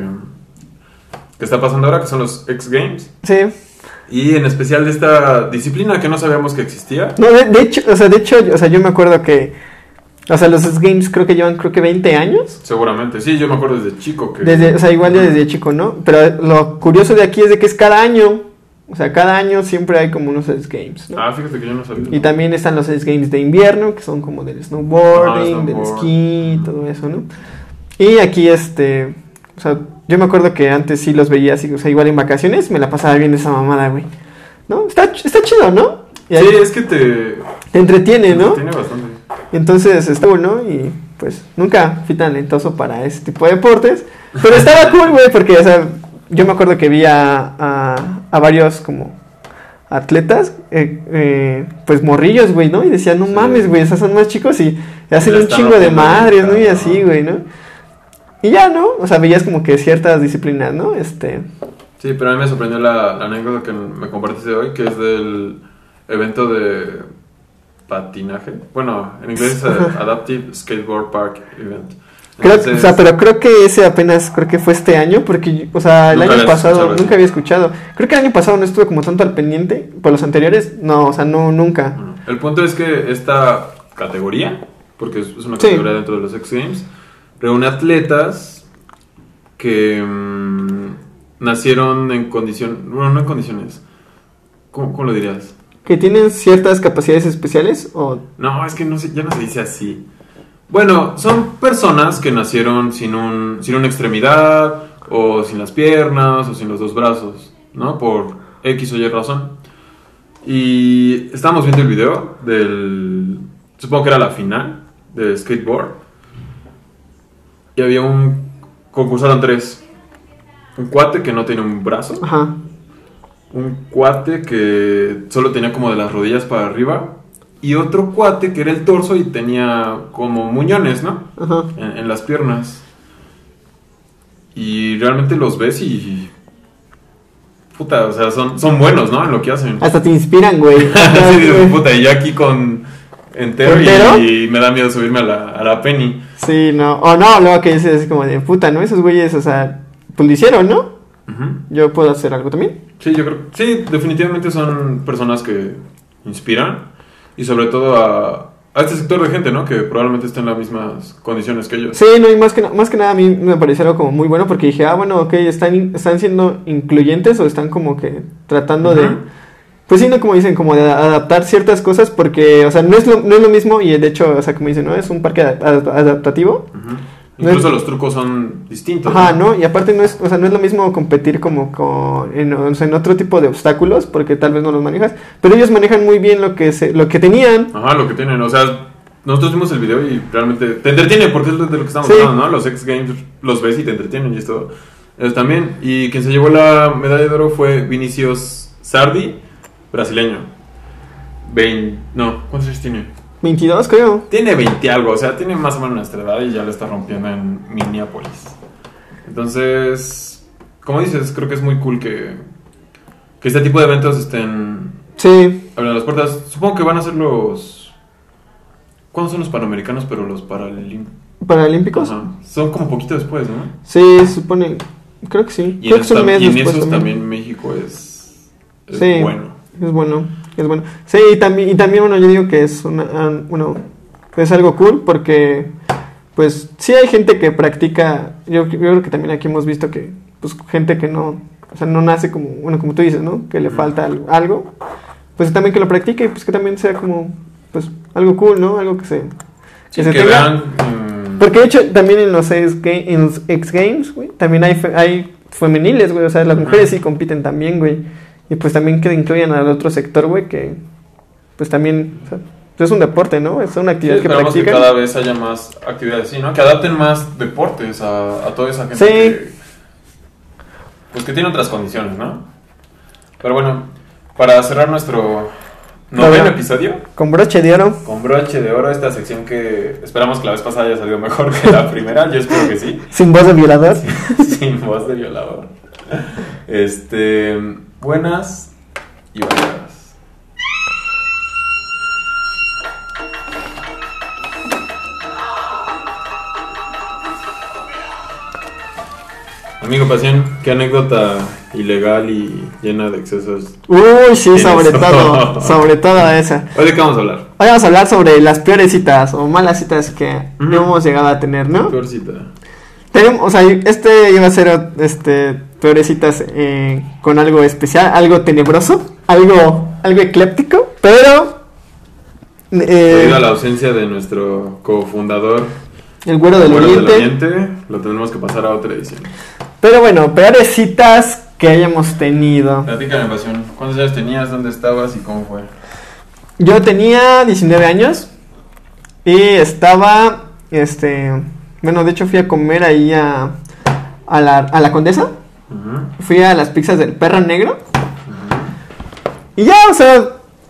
que está pasando ahora, que son los X Games. Sí. Y en especial de esta disciplina que no sabíamos que existía. No, de, de hecho, o sea, de hecho, o sea, yo me acuerdo que, o sea, los X Games creo que llevan, creo que veinte años. Seguramente, sí, yo me acuerdo desde chico que... Desde, o sea, igual ya desde chico, ¿no? Pero lo curioso de aquí es de que es cada año. O sea, cada año siempre hay como unos X Games, ¿no? Ah, fíjate que yo no sabía. Y también están los X Games de invierno, que son como del snowboarding, Ah, del snowboard. esquí, todo eso, ¿no? Y aquí, este, o sea, yo me acuerdo que antes sí los veía así, o sea, igual en vacaciones me la pasaba viendo esa mamada, güey. ¿No? Está, está chido, ¿no? Y Sí, ahí es que te... te entretiene, ¿no? Tiene bastante. Entonces está cool, ¿no? Y pues nunca fui talentoso para ese tipo de deportes. Pero estaba cool, güey, porque, o sea, yo me acuerdo que vi a, a, a varios como atletas, eh, eh, pues morrillos, güey, ¿no? Y decían, no Sí. mames, güey, esos son más chicos y hacen Ya un están chingo de rompiendo madres, bien, ¿no? Y cabrón. así, güey, ¿no? Y ya, ¿no? O sea, veías como que ciertas disciplinas, ¿no? Este... Sí, pero a mí me sorprendió la, la anécdota que me compartiste hoy, que es del evento de patinaje. Bueno, en inglés es Adaptive Skateboard Park Event. Creo, Entonces, o sea, pero creo que ese apenas, creo que fue este año, porque, o sea, el Nunca año habías pasado escuchado eso. nunca había escuchado. Creo que el año pasado no estuve como tanto al pendiente, por los anteriores, no, o sea, no, nunca. bueno, el punto es que esta categoría, porque es es una Sí. categoría dentro de los X Games, reúne atletas que mm, nacieron en condición, bueno, no en condiciones, ¿cómo, cómo lo dirías? Que tienen ciertas capacidades especiales, o... No, es que no se- ya no se dice así. Bueno, son personas que nacieron sin un, sin una extremidad, o sin las piernas, o sin los dos brazos, ¿no? Por X o Y razón. Y estábamos viendo el video del, supongo que era la final de skateboard. Y había un, concursaron tres. Un cuate que no tiene un brazo. Ajá, Un cuate que solo tenía como de las rodillas para arriba. Y otro cuate que era el torso y tenía como muñones, ¿no? ajá. En, en las piernas. Y realmente los ves y... Puta, o sea, son, son buenos, ¿no? En lo que hacen. Hasta te inspiran, güey. Sí, digo, puta, y yo aquí con entero, ¿Entero? Y, y me da miedo subirme a la, a la penny. Sí, no, o no, luego que dices así como de, puta, ¿no? Esos güeyes, o sea, pues lo hicieron, ¿no? Ujú. Yo puedo hacer algo también. Sí, yo creo. Sí, definitivamente son personas que inspiran. Y sobre todo a, a este sector de gente, ¿no? Que probablemente esté en las mismas condiciones que ellos. Sí, no, y más que, na- más que nada a mí me pareció algo como muy bueno porque dije, ah, bueno, ok, están, in- están siendo incluyentes o están como que tratando de... Ujú. Pues sí, no, como dicen, como de adaptar ciertas cosas porque, o sea, no es lo, no es lo mismo y de hecho, o sea, como dicen, ¿no? Es un parque adap- adap- adaptativo. Ujú. No Incluso es- los trucos son distintos. Ajá, ¿no? Y aparte no es, o sea, no es lo mismo competir como con, en, o sea, en otro tipo de obstáculos porque tal vez no los manejas, pero ellos manejan muy bien lo que se, lo que tenían. Ajá, lo que tienen, o sea, nosotros vimos el video y realmente te entretiene porque es de lo que estamos Sí. hablando, ¿no? Los X Games los ves y te entretienen y esto es también. Y quien se llevó la medalla de oro fue Vinicius Sardi, brasileño. veinte, no, ¿cuántos años tiene? veintidós, creo. Tiene veinte algo, o sea, tiene más o menos nuestra edad y ya lo está rompiendo en Minneapolis. Entonces, como dices, creo que es muy cool que, que este tipo de eventos estén Sí, abriendo las puertas. Supongo que van a ser los... ¿Cuándo son los Panamericanos? Pero los Paralímpicos. ¿paralímpicos? Son como poquito después, ¿no? Sí, se supone. Creo que sí. Y Creo en, que son un esta- mes y en después esos también. también México es, es Sí. bueno. Es bueno, es bueno. Sí, y también, y también, bueno, yo digo que es una, ah, bueno, es algo cool porque, pues, sí hay gente que practica, yo, yo creo que también aquí hemos visto que, pues, gente que no, o sea, no nace como, bueno, como tú dices, ¿no? Que le Ujú. falta al- algo, pues también que lo practique y pues que también sea como, pues, algo cool, ¿no? Algo que se, Sí, se que tenga. vean... mm, Porque de hecho también en los X, Ga- en los X Games, güey, también hay, fe- hay femeniles, güey, o sea, las mujeres sí compiten también, güey. Y pues también que incluyan al otro sector, güey, que pues también, o sea, es un deporte, ¿no? Es una sí, actividad que esperamos que practican. cada vez haya más actividades así, ¿no? Que adapten más deportes a, a toda esa gente Sí. que... Pues que tiene otras condiciones, ¿no? Pero bueno, para cerrar nuestro noveno Bueno. episodio, Con broche de oro. con broche de oro, esta sección que esperamos que la vez pasada haya salido mejor que la primera, yo espero que sí. Sin voz de violador. Sin voz de violador. Este, buenas y variadas. Amigo Pasión, ¿qué anécdota ilegal y llena de excesos? Uy, sí, ¿Tienes? sobre todo, sobre todo esa. ¿Hoy de qué vamos a hablar? Hoy vamos a hablar sobre las peores citas o malas citas que Ujú. hemos llegado a tener, ¿no? Peor cita. Tenemos, o sea, este iba a ser este peores citas eh, con algo especial, algo tenebroso, algo, algo ecléptico, pero eh, Debido a la ausencia de nuestro cofundador, el güero del Güero del oriente. Oriente, lo tenemos que pasar a otra edición. Pero bueno, peores citas que hayamos tenido. Platícame, Pasión. ¿Cuántos años tenías? ¿Dónde estabas? ¿Y cómo fue? Yo tenía diecinueve años y estaba, este, bueno, de hecho fui a comer ahí a, a, la, a la Condesa. Ujú, Fui a las pizzas del Perro Negro. ujú. Y ya, o sea,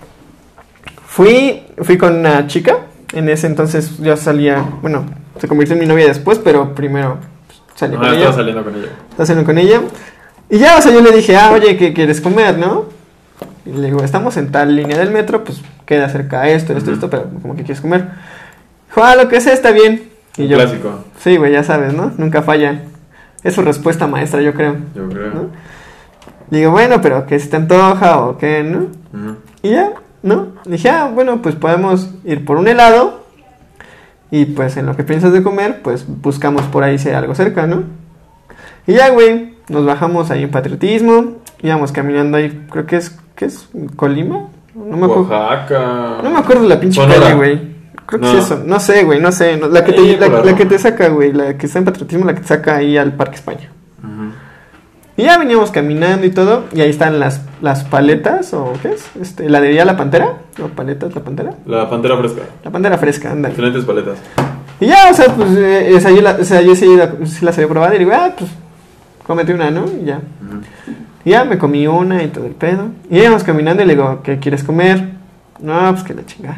fui, fui con una chica. En ese entonces ya salía, bueno, se convirtió en mi novia después, pero primero pues, salí Ah, con ella. estaba saliendo con ella. Estaba saliendo con ella. Y ya, o sea, yo le dije, ah, oye, ¿qué quieres comer, no? Y le digo, estamos en tal línea del metro, pues queda cerca a esto, esto, Ujú. esto, pero como que quieres comer. Dijo, ah, lo que sea está bien. Y Un yo, clásico, sí, güey, ya sabes, ¿no? Nunca falla. Es su respuesta maestra, yo creo. yo creo. ¿No? Le digo, bueno, pero que si te antoja o qué, ¿no? Ujú. Y ya, ¿no? Dije, ah, bueno, pues podemos ir por un helado. Y pues en lo que piensas de comer, pues buscamos por ahí si hay algo cerca, ¿no? Y ya, güey, nos bajamos ahí en Patriotismo. Íbamos caminando ahí, creo que es, ¿qué es? ¿Colima? No me acuerdo. Oaxaca. No me acuerdo de la pinche Sonora. calle, güey. Creo que No. es eso. No sé, güey, no sé. no- La que, Ahí te, la, por la la que Roma. te saca, güey. La que está en Patriotismo, la que te saca ahí al Parque España. Ujú. Y ya veníamos caminando y todo. Y ahí están las, las paletas, ¿o qué es? Este, ¿heladería La Pantera? ¿O paletas La Pantera? La pantera fresca. La Pantera fresca, anda. Excelentes paletas. Y ya, o sea, pues, eh, esa yo, la, o sea, yo sí, la, sí las había probado. Y digo, ah, pues, cómete una, ¿no? Y ya. Ujú. Y ya me comí una y todo el pedo. Y íbamos caminando y le digo, ¿qué quieres comer? No, pues que la chingada.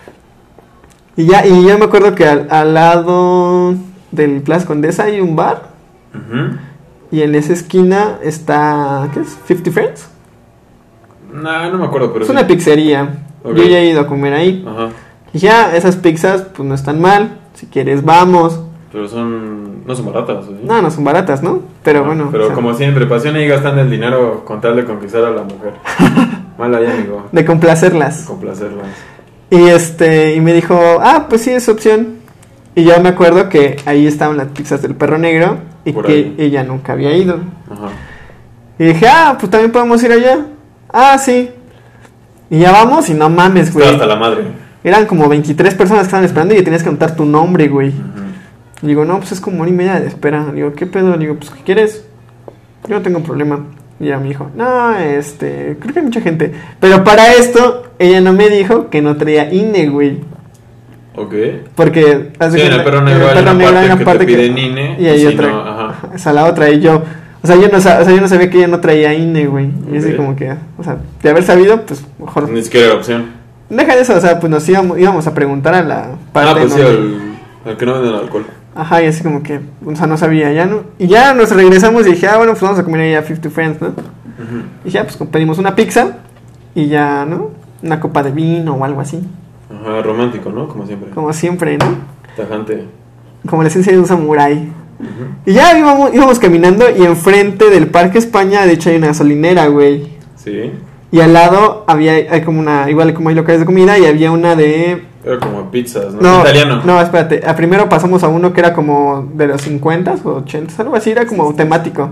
Y ya, y ya me acuerdo que al, al lado del Plaza Condesa hay un bar. Ujú. Y en esa esquina está, ¿qué es? ¿cincuenta Friends? Nah, no me acuerdo, pero Es sí. una pizzería. Ok. Yo ya he ido a comer ahí. Ajá. Y ya, esas pizzas, pues no están mal. Si quieres, vamos. Pero son... no son baratas, ¿o sí? No, no son baratas, ¿no? Pero No, bueno. Pero o sea, como siempre, pasión ahí gastando el dinero con tal de conquistar a la mujer. Mal ahí, amigo. de complacerlas. Complacerlas. Y este, y me dijo, ah, pues sí, es opción. Y yo me acuerdo que ahí estaban las pizzas del Perro Negro y Por que ahí. ella nunca había ido. Ajá. Y dije, ah, pues también podemos ir allá. Ah, sí. Y ya vamos y no mames, güey. Está hasta la madre. Eran como veintitrés personas que estaban esperando y tenías que anotar tu nombre, güey. Ujú. Y digo, no, pues es como hora y media de espera. Le digo, ¿qué pedo? Le digo, pues, ¿qué quieres? Yo no tengo problema. Y ella me dijo, no, este, creo que hay mucha gente. Pero para esto, ella no me dijo que no traía I N E, güey. Ok. Porque, haz de Sí, en el cuenta, Perro Negro en el hay Perro una Negro parte hay una que parte te piden I N E, y hay y si otra. no, ajá. Esa la otra. Y yo, o sea, yo no, sa- o sea, yo no sabía que ella no traía I N E, güey. Y así Ok. como que, o sea, de haber sabido, pues mejor. Ni siquiera era opción. Deja de eso, o sea, pues nos íbamos, íbamos a preguntar a la parte. Ah, pues sí, donde- al, al que no venden alcohol. Ajá, y así como que, o sea, no sabía ya, ¿no? Y ya nos regresamos y dije, ah, bueno, pues vamos a comer ahí a Fifty Friends, ¿no? Ujú. Y ya, pues pedimos una pizza y ya, ¿no? Una copa de vino o algo así. Ajá, romántico, ¿no? Como siempre. Como siempre, ¿no? Tajante. Como la esencia de un samurái. Ujú. Y ya íbamos, íbamos caminando y enfrente del Parque España, de hecho, hay una gasolinera, güey. Sí. Y al lado había, hay como una, igual como hay locales de comida y había una de... Era como pizzas, ¿no? No, Italiano. no, espérate. A primero pasamos a uno que era como de los cincuenta o ochenta, algo así, era como temático.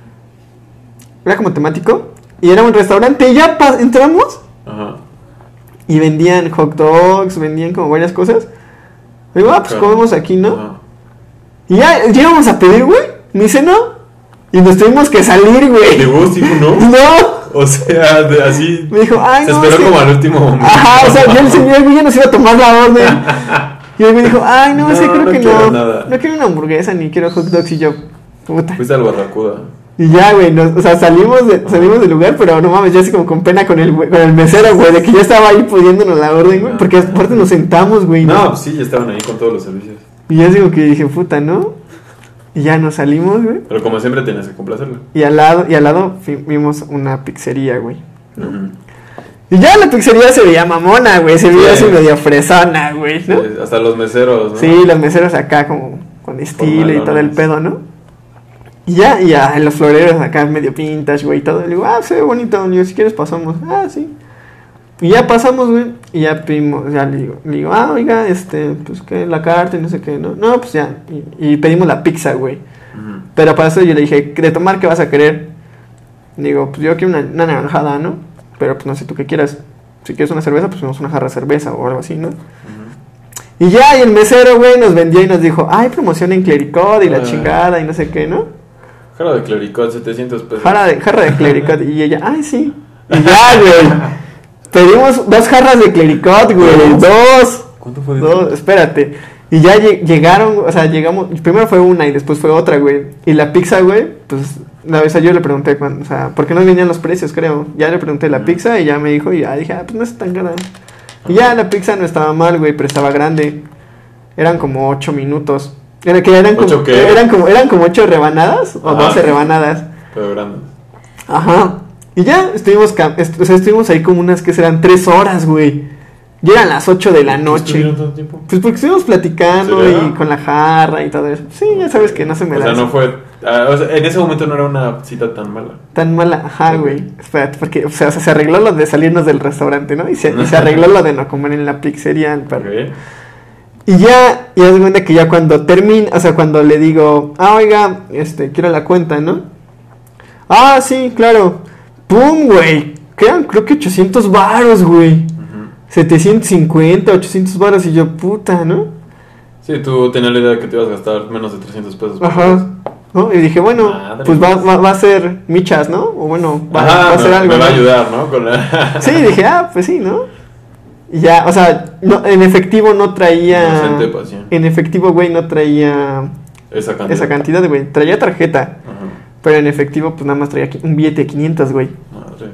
Era como temático. Y era un restaurante. Y ya pa- entramos Ajá. y vendían hot dogs, vendían como varias cosas. Digo, ah, pues Claro. comemos aquí, ¿no? Ajá. Y ya llegamos a pedir, güey. Me dice, no. Y nos tuvimos que salir, güey. ¿De vos, tipo, no? No. O sea, de- así. Me dijo, ay, Se no. esperó es que- como al último momento. Ajá, o sea, ya el señor güey ya nos iba a tomar la orden. Y él me dijo, ay, no, No, sí, creo no que quiero no. nada. No quiero una hamburguesa ni quiero hot dogs. Y yo, puta. Fuiste al Barracuda. Y ya, güey, nos- o sea, salimos, de, salimos del lugar, pero no mames, ya así como con pena con el, güey- con el mesero, güey, de que ya estaba ahí pudiéndonos la orden, güey. Porque aparte nos sentamos, güey. No, pues sí, ya estaban ahí con todos los servicios. Y ya digo que dije, puta, ¿no? Y ya nos salimos, güey. Pero como siempre tienes que complacerlo. Y al lado, y al lado fi- vimos una pizzería, güey. Ujú. Y ya la pizzería se veía mamona, güey. Se veía Sí. así medio fresona, güey, ¿no? Sí, hasta los meseros, ¿no? Sí, los meseros acá como con estilo y todo el Formalones. pedo, ¿no? Y ya, y ya, en los floreros acá medio pintas, güey, y todo. Le digo, ah, se ve bonito, le digo, si quieres pasamos. Ah, sí. Y ya pasamos, güey, y ya pedimos, ya le digo, le digo, ah, oiga, este, pues que la carta y no sé qué, ¿no? No, pues ya, y, y pedimos la pizza, güey. Ujú. Pero para eso yo le dije, ¿de tomar qué vas a querer? Digo, pues yo quiero una, una naranjada, ¿no? Pero pues no sé tú qué quieras. Si quieres una cerveza, pues tenemos una jarra de cerveza o algo así, ¿no? Ujú. Y ya, y el mesero, güey, nos vendió y nos dijo, ay, promoción en Clericot y la Ah. chingada y no sé qué, ¿no? Jara de clericot, setecientos pesos. Jarra de, jarra de Clericot. Y ella, ay, sí. Y ya, güey. Pedimos dos jarras de Clericot, güey. Dos. ¿Cuánto fue de Dos, eso? espérate. Y ya lle- llegaron, o sea, llegamos. Primero fue una y después fue otra, güey. Y la pizza, güey, pues la vez yo le pregunté, cuando, o sea, ¿por qué no venían los precios, creo? Ya le pregunté la Mm. pizza y ya me dijo, y ya dije, ah, pues no es tan cara. Y ya la pizza no estaba mal, güey, pero estaba grande. Eran como ocho minutos. Era que eran como, ¿Ocho qué? eran como, eran como ocho rebanadas o Ajá. doce rebanadas. Pero grande. Ajá. Y ya estuvimos, cam- est- o sea, estuvimos ahí como unas que serán tres horas, güey. Ya eran las ocho de la ¿Qué noche. estuvieron tanto tiempo? Pues porque estuvimos platicando ¿Sí, y verdad? con la jarra y todo eso. Sí, ya sabes que no se me O da sea, no eso. fue. ah, o sea, en ese momento no era una cita tan mala. Tan mala. Ajá, güey. Espérate, porque o sea, o sea, se arregló lo de salirnos del restaurante, ¿no? Y se, y se arregló lo de no comer en la pizzería. el perro. Ok. Y ya, y haz de cuenta que ya cuando termina, o sea, cuando le digo, ah, oiga, este, quiero la cuenta, ¿no? Ah, sí, claro. ¡Pum, güey! Quedan creo que ochocientos varos, güey. Ujú. setecientos cincuenta, ochocientos varos y yo, puta, ¿no? Sí, tú tenías la idea de que te ibas a gastar menos de trescientos pesos. por Ajá. vez. ¿No? Y dije, bueno, Madre pues va, mía. va, va a ser michas, ¿no? O bueno, va, Ajá, va a ser me, algo. me va a ¿no? ayudar, ¿no? Con la... Sí, dije, ah, pues sí, ¿no? Y ya, o sea, no, en efectivo no traía. Inocente pasión. En efectivo, güey, no traía Esa cantidad. esa cantidad, güey. Traía tarjeta, Ajá. pero en efectivo, pues nada más traía qui- un billete de quinientos, güey. Madres.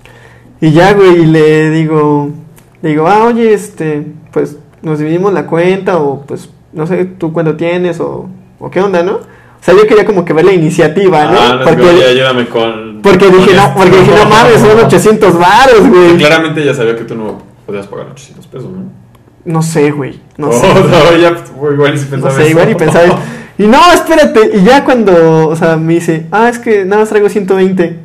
Y ya, güey, y le digo, le digo, ah, oye, este, pues nos dividimos la cuenta, o pues, no sé, tú cuánto tienes, o, o qué onda, ¿no? O sea, yo quería como que ver la iniciativa, ¿no? Ah, no, porque, porque, ayúdame con. porque con dije, no, esto. porque dije, no mames, son ochocientos varos, Y güey. claramente ya sabía que tú no podías pagar ochocientos pesos, ¿no? No sé, güey, no Oh, sé. no, ya, igual y si No pensaba sé, eso. igual y pensaba eso. Y no, espérate, y ya cuando, o sea, me dice, ah, es que nada más traigo ciento veinte.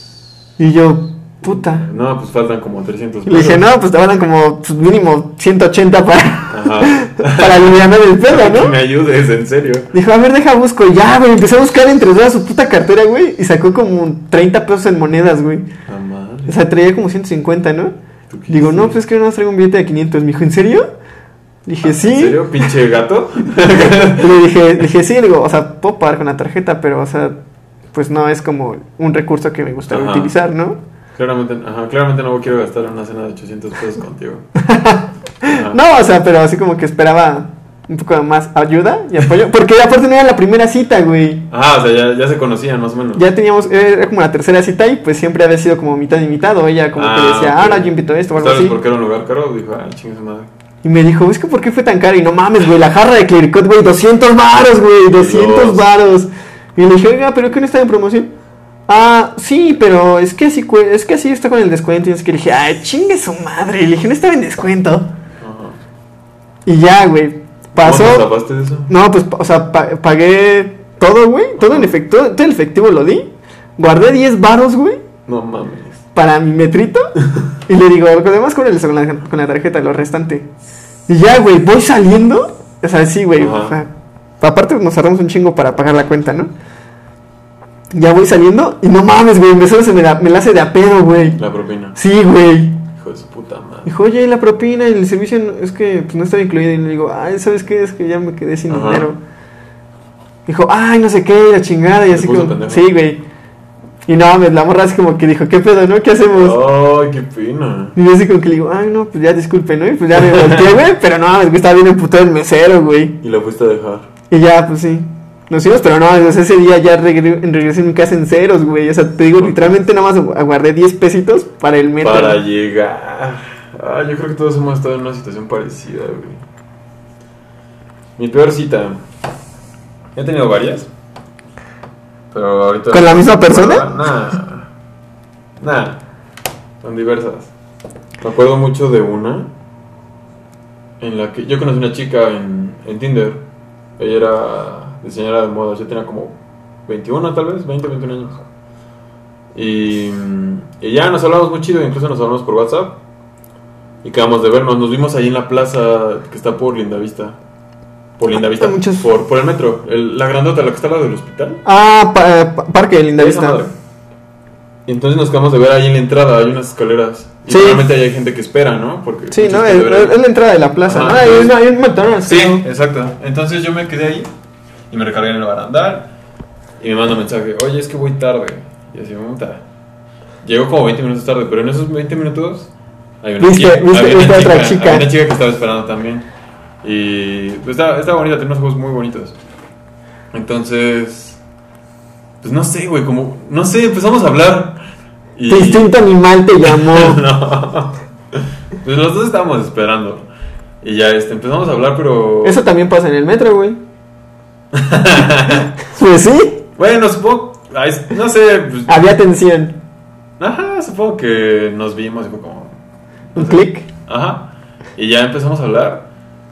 Y yo, puta. No, pues faltan como trescientos Y le dije, pesos. no, pues te van como pues, mínimo ciento ochenta para, Ajá. para aliviar el pedo, Que ¿no? me ayudes, en serio. Dijo, a ver, deja busco. Y ya, güey, empecé a buscar entre toda su puta cartera, güey. Y sacó como treinta pesos en monedas, güey. Ah, madre. O sea, traía como ciento cincuenta, ¿no? ¿Tú qué Digo, no, hiciste? pues es que nada más traigo un billete de quinientos. Me dijo, ¿en serio? Dije, sí. ¿En serio, pinche gato? Y le dije, le dije, sí, le digo, o sea, puedo pagar con la tarjeta, pero, o sea, pues no es como un recurso que me gustaría Ajá. utilizar, ¿no? Claramente, ajá, claramente no quiero gastar una cena de ochocientos pesos contigo. Ajá. No, o sea, pero así como que esperaba un poco más ayuda y apoyo. Porque aparte no era la primera cita, güey. Ah, o sea, ya, ya se conocían más o menos. Ya teníamos, era como la tercera cita y pues siempre había sido como mitad y mitad. O ella como que Ah, decía, ok. ahora yo invito esto o algo ¿Sabes así. por qué era un lugar caro? Dijo, ah, chingue su madre. Y me dijo, es que ¿por qué fue tan caro? Y no mames, güey, la jarra de Clericot, güey, doscientos varos, güey, doscientos varos. Y le dije, oiga, ¿pero qué no está en promoción? Ah, sí, pero es que así, es que así está con el descuento. Y es que le dije, ay, chingue su madre. Y le dije, no estaba en descuento. Ajá. Y ya, güey, pasó. ¿Cómo te tapaste de eso? No, pues, o sea, pa- pagué todo, güey, todo en efectivo, todo el efectivo lo di. Guardé diez varos, güey. No mames. Para mi metrito. Y le digo, además con, el, con, la, con la tarjeta, lo restante. Y ya, güey, voy saliendo. O sea, sí, güey. O sea, aparte nos cerramos un chingo para pagar la cuenta, ¿no? Ya voy saliendo. Y no mames, güey. Me, se me, la, me la hace de a pedo, güey. La propina. Sí, güey. Hijo de su puta madre. Dijo, oye, la propina y el servicio no, es que pues, no estaba incluido. Y le digo, ay, ¿sabes qué? Es que ya me quedé sin Ajá. dinero. Dijo, ay, no sé qué, la chingada. Y así como, pendejo. Sí, güey. Y no, mames, la morra así como que dijo, ¿qué pedo, no? ¿Qué hacemos? Ay, qué pena. Y yo así como que le digo, ay, no, pues ya disculpe, ¿no? Y pues ya me volteé, güey, pero no, mames, estaba bien emputado el mesero, güey. Y la fuiste a dejar. Y ya, pues sí. Nos fuimos, pero no, o sea, ese día ya regre- regresé en mi casa en ceros, güey. O sea, te digo, literalmente nada más aguardé diez pesitos para el metro. Para llegar. Ah, yo creo que todos hemos estado en una situación parecida, güey. Mi peor cita. He tenido varias. Pero ahorita... ¿Con la misma persona? Nah. Nah. Son diversas. Me acuerdo mucho de una en la que yo conocí una chica en, en Tinder. Ella era diseñadora de moda. Yo tenía como veintiuno tal vez, veinte, veintiún años. Y, y ya nos hablamos muy chido. Incluso nos hablamos por WhatsApp. Y quedamos de vernos. Nos vimos ahí en la plaza que está por Lindavista. Por Lindavista, muchos... por, por el metro, el, la grandota, la que está al lado del hospital. Ah, pa, pa, Parque de Lindavista. Y entonces nos quedamos de ver ahí en la entrada, hay unas escaleras. Y sí. Normalmente ahí hay gente que espera, ¿no? Porque sí, no, es, es la entrada de la plaza. Ajá, ¿no? Entonces, hay, hay un McDonald's. Sí, ¿no? Exacto. Entonces yo me quedé ahí y me recargué en el barandal. Y me manda un mensaje, oye, es que voy tarde. Y así me monta. Llegó como veinte minutos tarde, pero en esos veinte minutos hay una, ¿Viste, chica, ¿viste, había una, otra chica, chica? había una chica que estaba esperando también. Y pues estaba, estaba bonita, tenía unos ojos muy bonitos. Entonces, pues no sé, güey, como, no sé, empezamos a hablar. Y... Tu instinto animal te llamó. No. Pues los dos estábamos esperando. Y ya este, empezamos a hablar, pero... Eso también pasa en el metro, güey. Pues sí. Bueno, supongo, no sé. Pues... Había tensión. Ajá, supongo que nos vimos y fue como... ¿Un clic? Ajá. Y ya empezamos a hablar.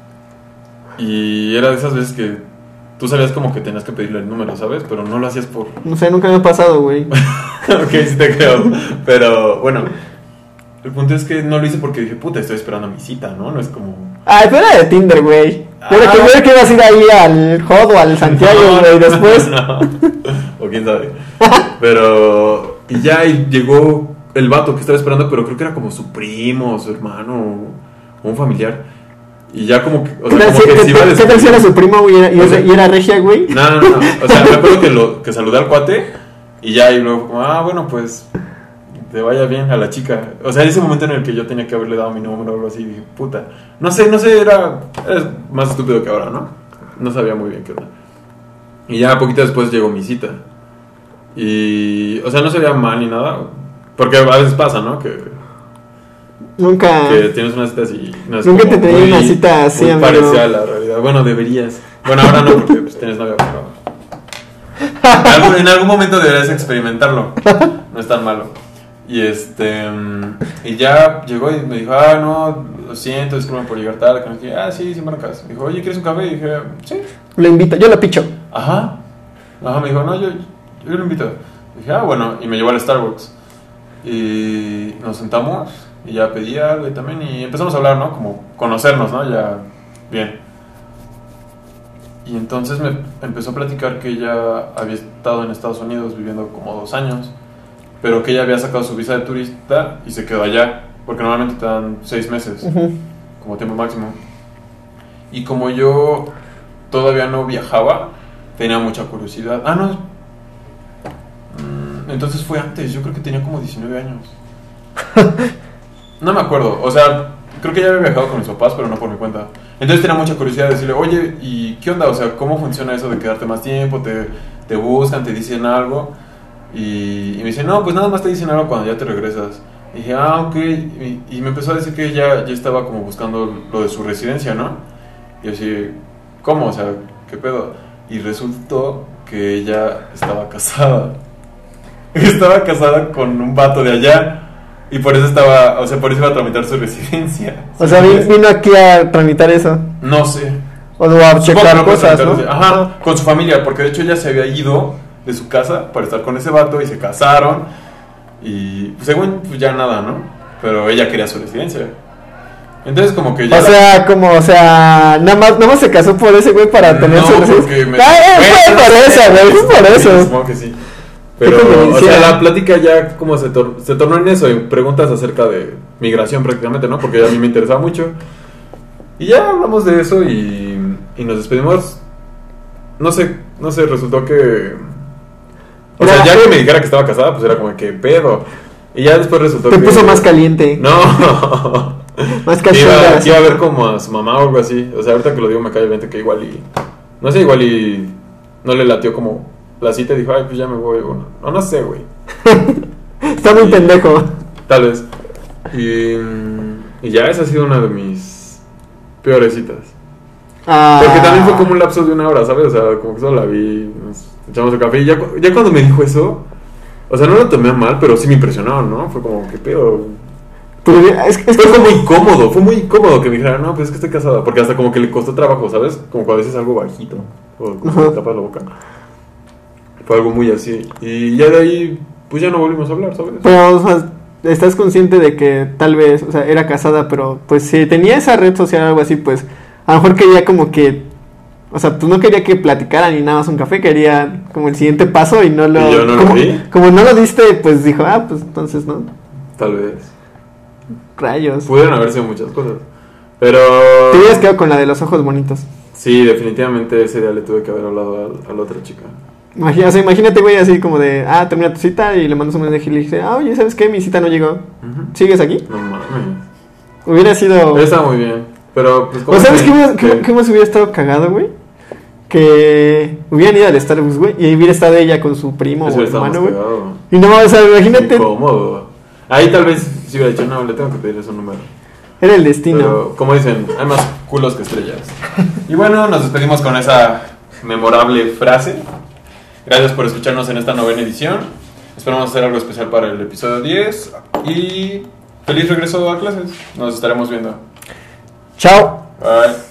Y era de esas veces que tú sabías como que tenías que pedirle el número, ¿sabes? Pero no lo hacías por... No sé, nunca me ha pasado, güey. Ok, sí te creo. Pero bueno, el punto es que no lo hice porque dije, puta, estoy esperando a mi cita, ¿no? No es como... Ay, pero era de Tinder, güey. Pero ah, que, que ibas a ir ahí al Hot o al Santiago, güey, no, después. No. O quién sabe. Pero... Y ya y llegó el vato que estaba esperando, pero creo que era como su primo, su hermano, o un familiar. Y ya como que, o sea, como que se iba a despedir. ¿Qué tal si era su primo, güey? ¿Y, o sea, ¿Y era regia, güey? No, no, no. O sea, me acuerdo que, lo, que saludé al cuate y ya, y luego como, ah, bueno, pues, te vaya bien a la chica. O sea, ese momento en el que yo tenía que haberle dado mi número o algo así, dije, puta. No sé, no sé, era, era más estúpido que ahora, ¿no? No sabía muy bien qué onda. Y ya poquito después llegó mi cita. Y, o sea, no se veía mal ni nada. Porque a veces pasa, ¿no? Que... Nunca. Que tienes una cita así. No es Nunca te tenía muy, una cita así, muy amigo. parecida a la realidad. Bueno, deberías. Bueno, ahora no, porque pues, tienes novia, pero. En algún, en algún momento deberías experimentarlo. No es tan malo. Y este. Y ya llegó y me dijo, ah, no, lo siento, disculpen por llegar tarde. Que no dije, ah, sí, sin marcas. Me dijo, oye, ¿quieres un café? Y dije, sí. Lo invito, yo lo picho. Ajá. Ajá, me dijo, no, yo, yo lo invito. Y dije, ah, bueno. Y me llevó al Starbucks. Y nos sentamos. Y ya pedí algo y también, y empezamos a hablar, ¿no? Como conocernos, ¿no? Ya, bien. Y entonces me empezó a platicar que ella había estado en Estados Unidos viviendo como dos años, pero que ella había sacado su visa de turista y se quedó allá, porque normalmente te dan seis meses, uh-huh. como tiempo máximo. Y como yo todavía no viajaba, tenía mucha curiosidad. Ah, no. Entonces fue antes, yo creo que tenía como diecinueve años. No me acuerdo, o sea, creo que ya había viajado con mis papás, pero no por mi cuenta. Entonces tenía mucha curiosidad de decirle, oye, ¿y qué onda? O sea, ¿cómo funciona eso de quedarte más tiempo? ¿Te, te buscan, te dicen algo? Y, y me dice, no, pues nada más te dicen algo cuando ya te regresas. Y dije, ah, ok. Y, y me empezó a decir que ya, ya estaba como buscando lo de su residencia, ¿no? Y yo así, ¿cómo? O sea, ¿qué pedo? Y resultó que ella estaba casada. Estaba casada con un vato de allá. Y por eso estaba, o sea, por eso iba a tramitar su residencia. O sea, vin- vino aquí a tramitar eso. No sé. O a Supongo que checar no puede cosas, tramitar ¿no? resi- Ajá, con su familia, porque de hecho ella se había ido de su casa para estar con ese vato y se casaron. Y pues, según, pues ya nada, ¿no? Pero ella quería su residencia. Entonces como que ya... O sea, como, o sea, nada más, nada más se casó por ese güey para tener no, su porque residencia. me... Ah, eh, fue Bueno, por no sé, eso, güey, fue por sí, eso. supongo que sí. Qué Pero, o conveniencia. sea, la plática ya como se, tor- se tornó en eso, en preguntas acerca de migración prácticamente, ¿no? Porque a mí me interesaba mucho. Y ya hablamos de eso y, y nos despedimos. No sé, no sé, resultó que... O sea, Era- ya que me dijera que estaba casada, pues era como que pedo. Y ya después resultó Te que... puso más caliente. No. Más Que iba, cachonda. que iba a ver como a su mamá o algo así. O sea, ahorita que lo digo me cae el veinte que igual y... No sé, igual y... No le latió como la cita y dijo, ay, pues ya me voy. Bueno, no, no sé, güey. Está muy Y- pendejo. Tal vez. Y, y ya esa ha sido una de mis peores citas. Ah. Porque también fue como un lapso de una hora, ¿sabes? O sea, como que solo la vi, nos echamos el café y ya, cu- ya cuando me dijo eso, o sea, no lo tomé a mal, pero sí me impresionó, ¿no? Fue como, ¿qué pedo? Pero es, es que Fue como incómodo, fue muy incómodo que me dijera, no, pues es que estoy casada. Porque hasta como que le costó trabajo, ¿sabes? Como cuando dices algo bajito, o como que te tapas la boca. Fue algo muy así. Y ya de ahí, pues ya no volvimos a hablar, ¿sabes? Pero, o sea, estás consciente de que tal vez, o sea, era casada, pero pues si tenía esa red social o algo así, pues a lo mejor quería como que, o sea, pues no quería que platicaran ni nada más un café, quería como el siguiente paso y no lo... ¿Y yo no lo como, vi? como no lo diste, pues dijo, ah, pues entonces no, Tal vez. rayos. Pudieron haber sido muchas cosas. Pero... Te hubieras quedado con la de los ojos bonitos. Sí, definitivamente ese día le tuve que haber hablado a, a la otra chica. Imagina- o sea, imagínate, güey, así como de, ah, termina tu cita y le mandas un mensaje y le dice, ah, oye, ¿sabes qué? Mi cita no llegó. Ujú. ¿Sigues aquí? No mames. Hubiera sido... Pero está muy bien. Pero, pues, ¿cómo ¿O sabes que- qué, hubiera- que- qué- qué más hubiera estado cagado, güey? Que hubieran ido al Starbucks, güey, y ahí hubiera estado ella con su primo Eso o está más hermano, güey. cagado. Y no, o sea, imagínate, Incómodo. Ahí tal vez si hubiera dicho, no, le tengo que pedir ese número. era el destino. Pero, como dicen, hay más culos que estrellas. Y bueno, nos despedimos con esa memorable frase. Gracias por escucharnos en esta novena edición. Esperamos hacer algo especial para el episodio diez. Y feliz regreso a clases. Nos estaremos viendo. Chao. Bye.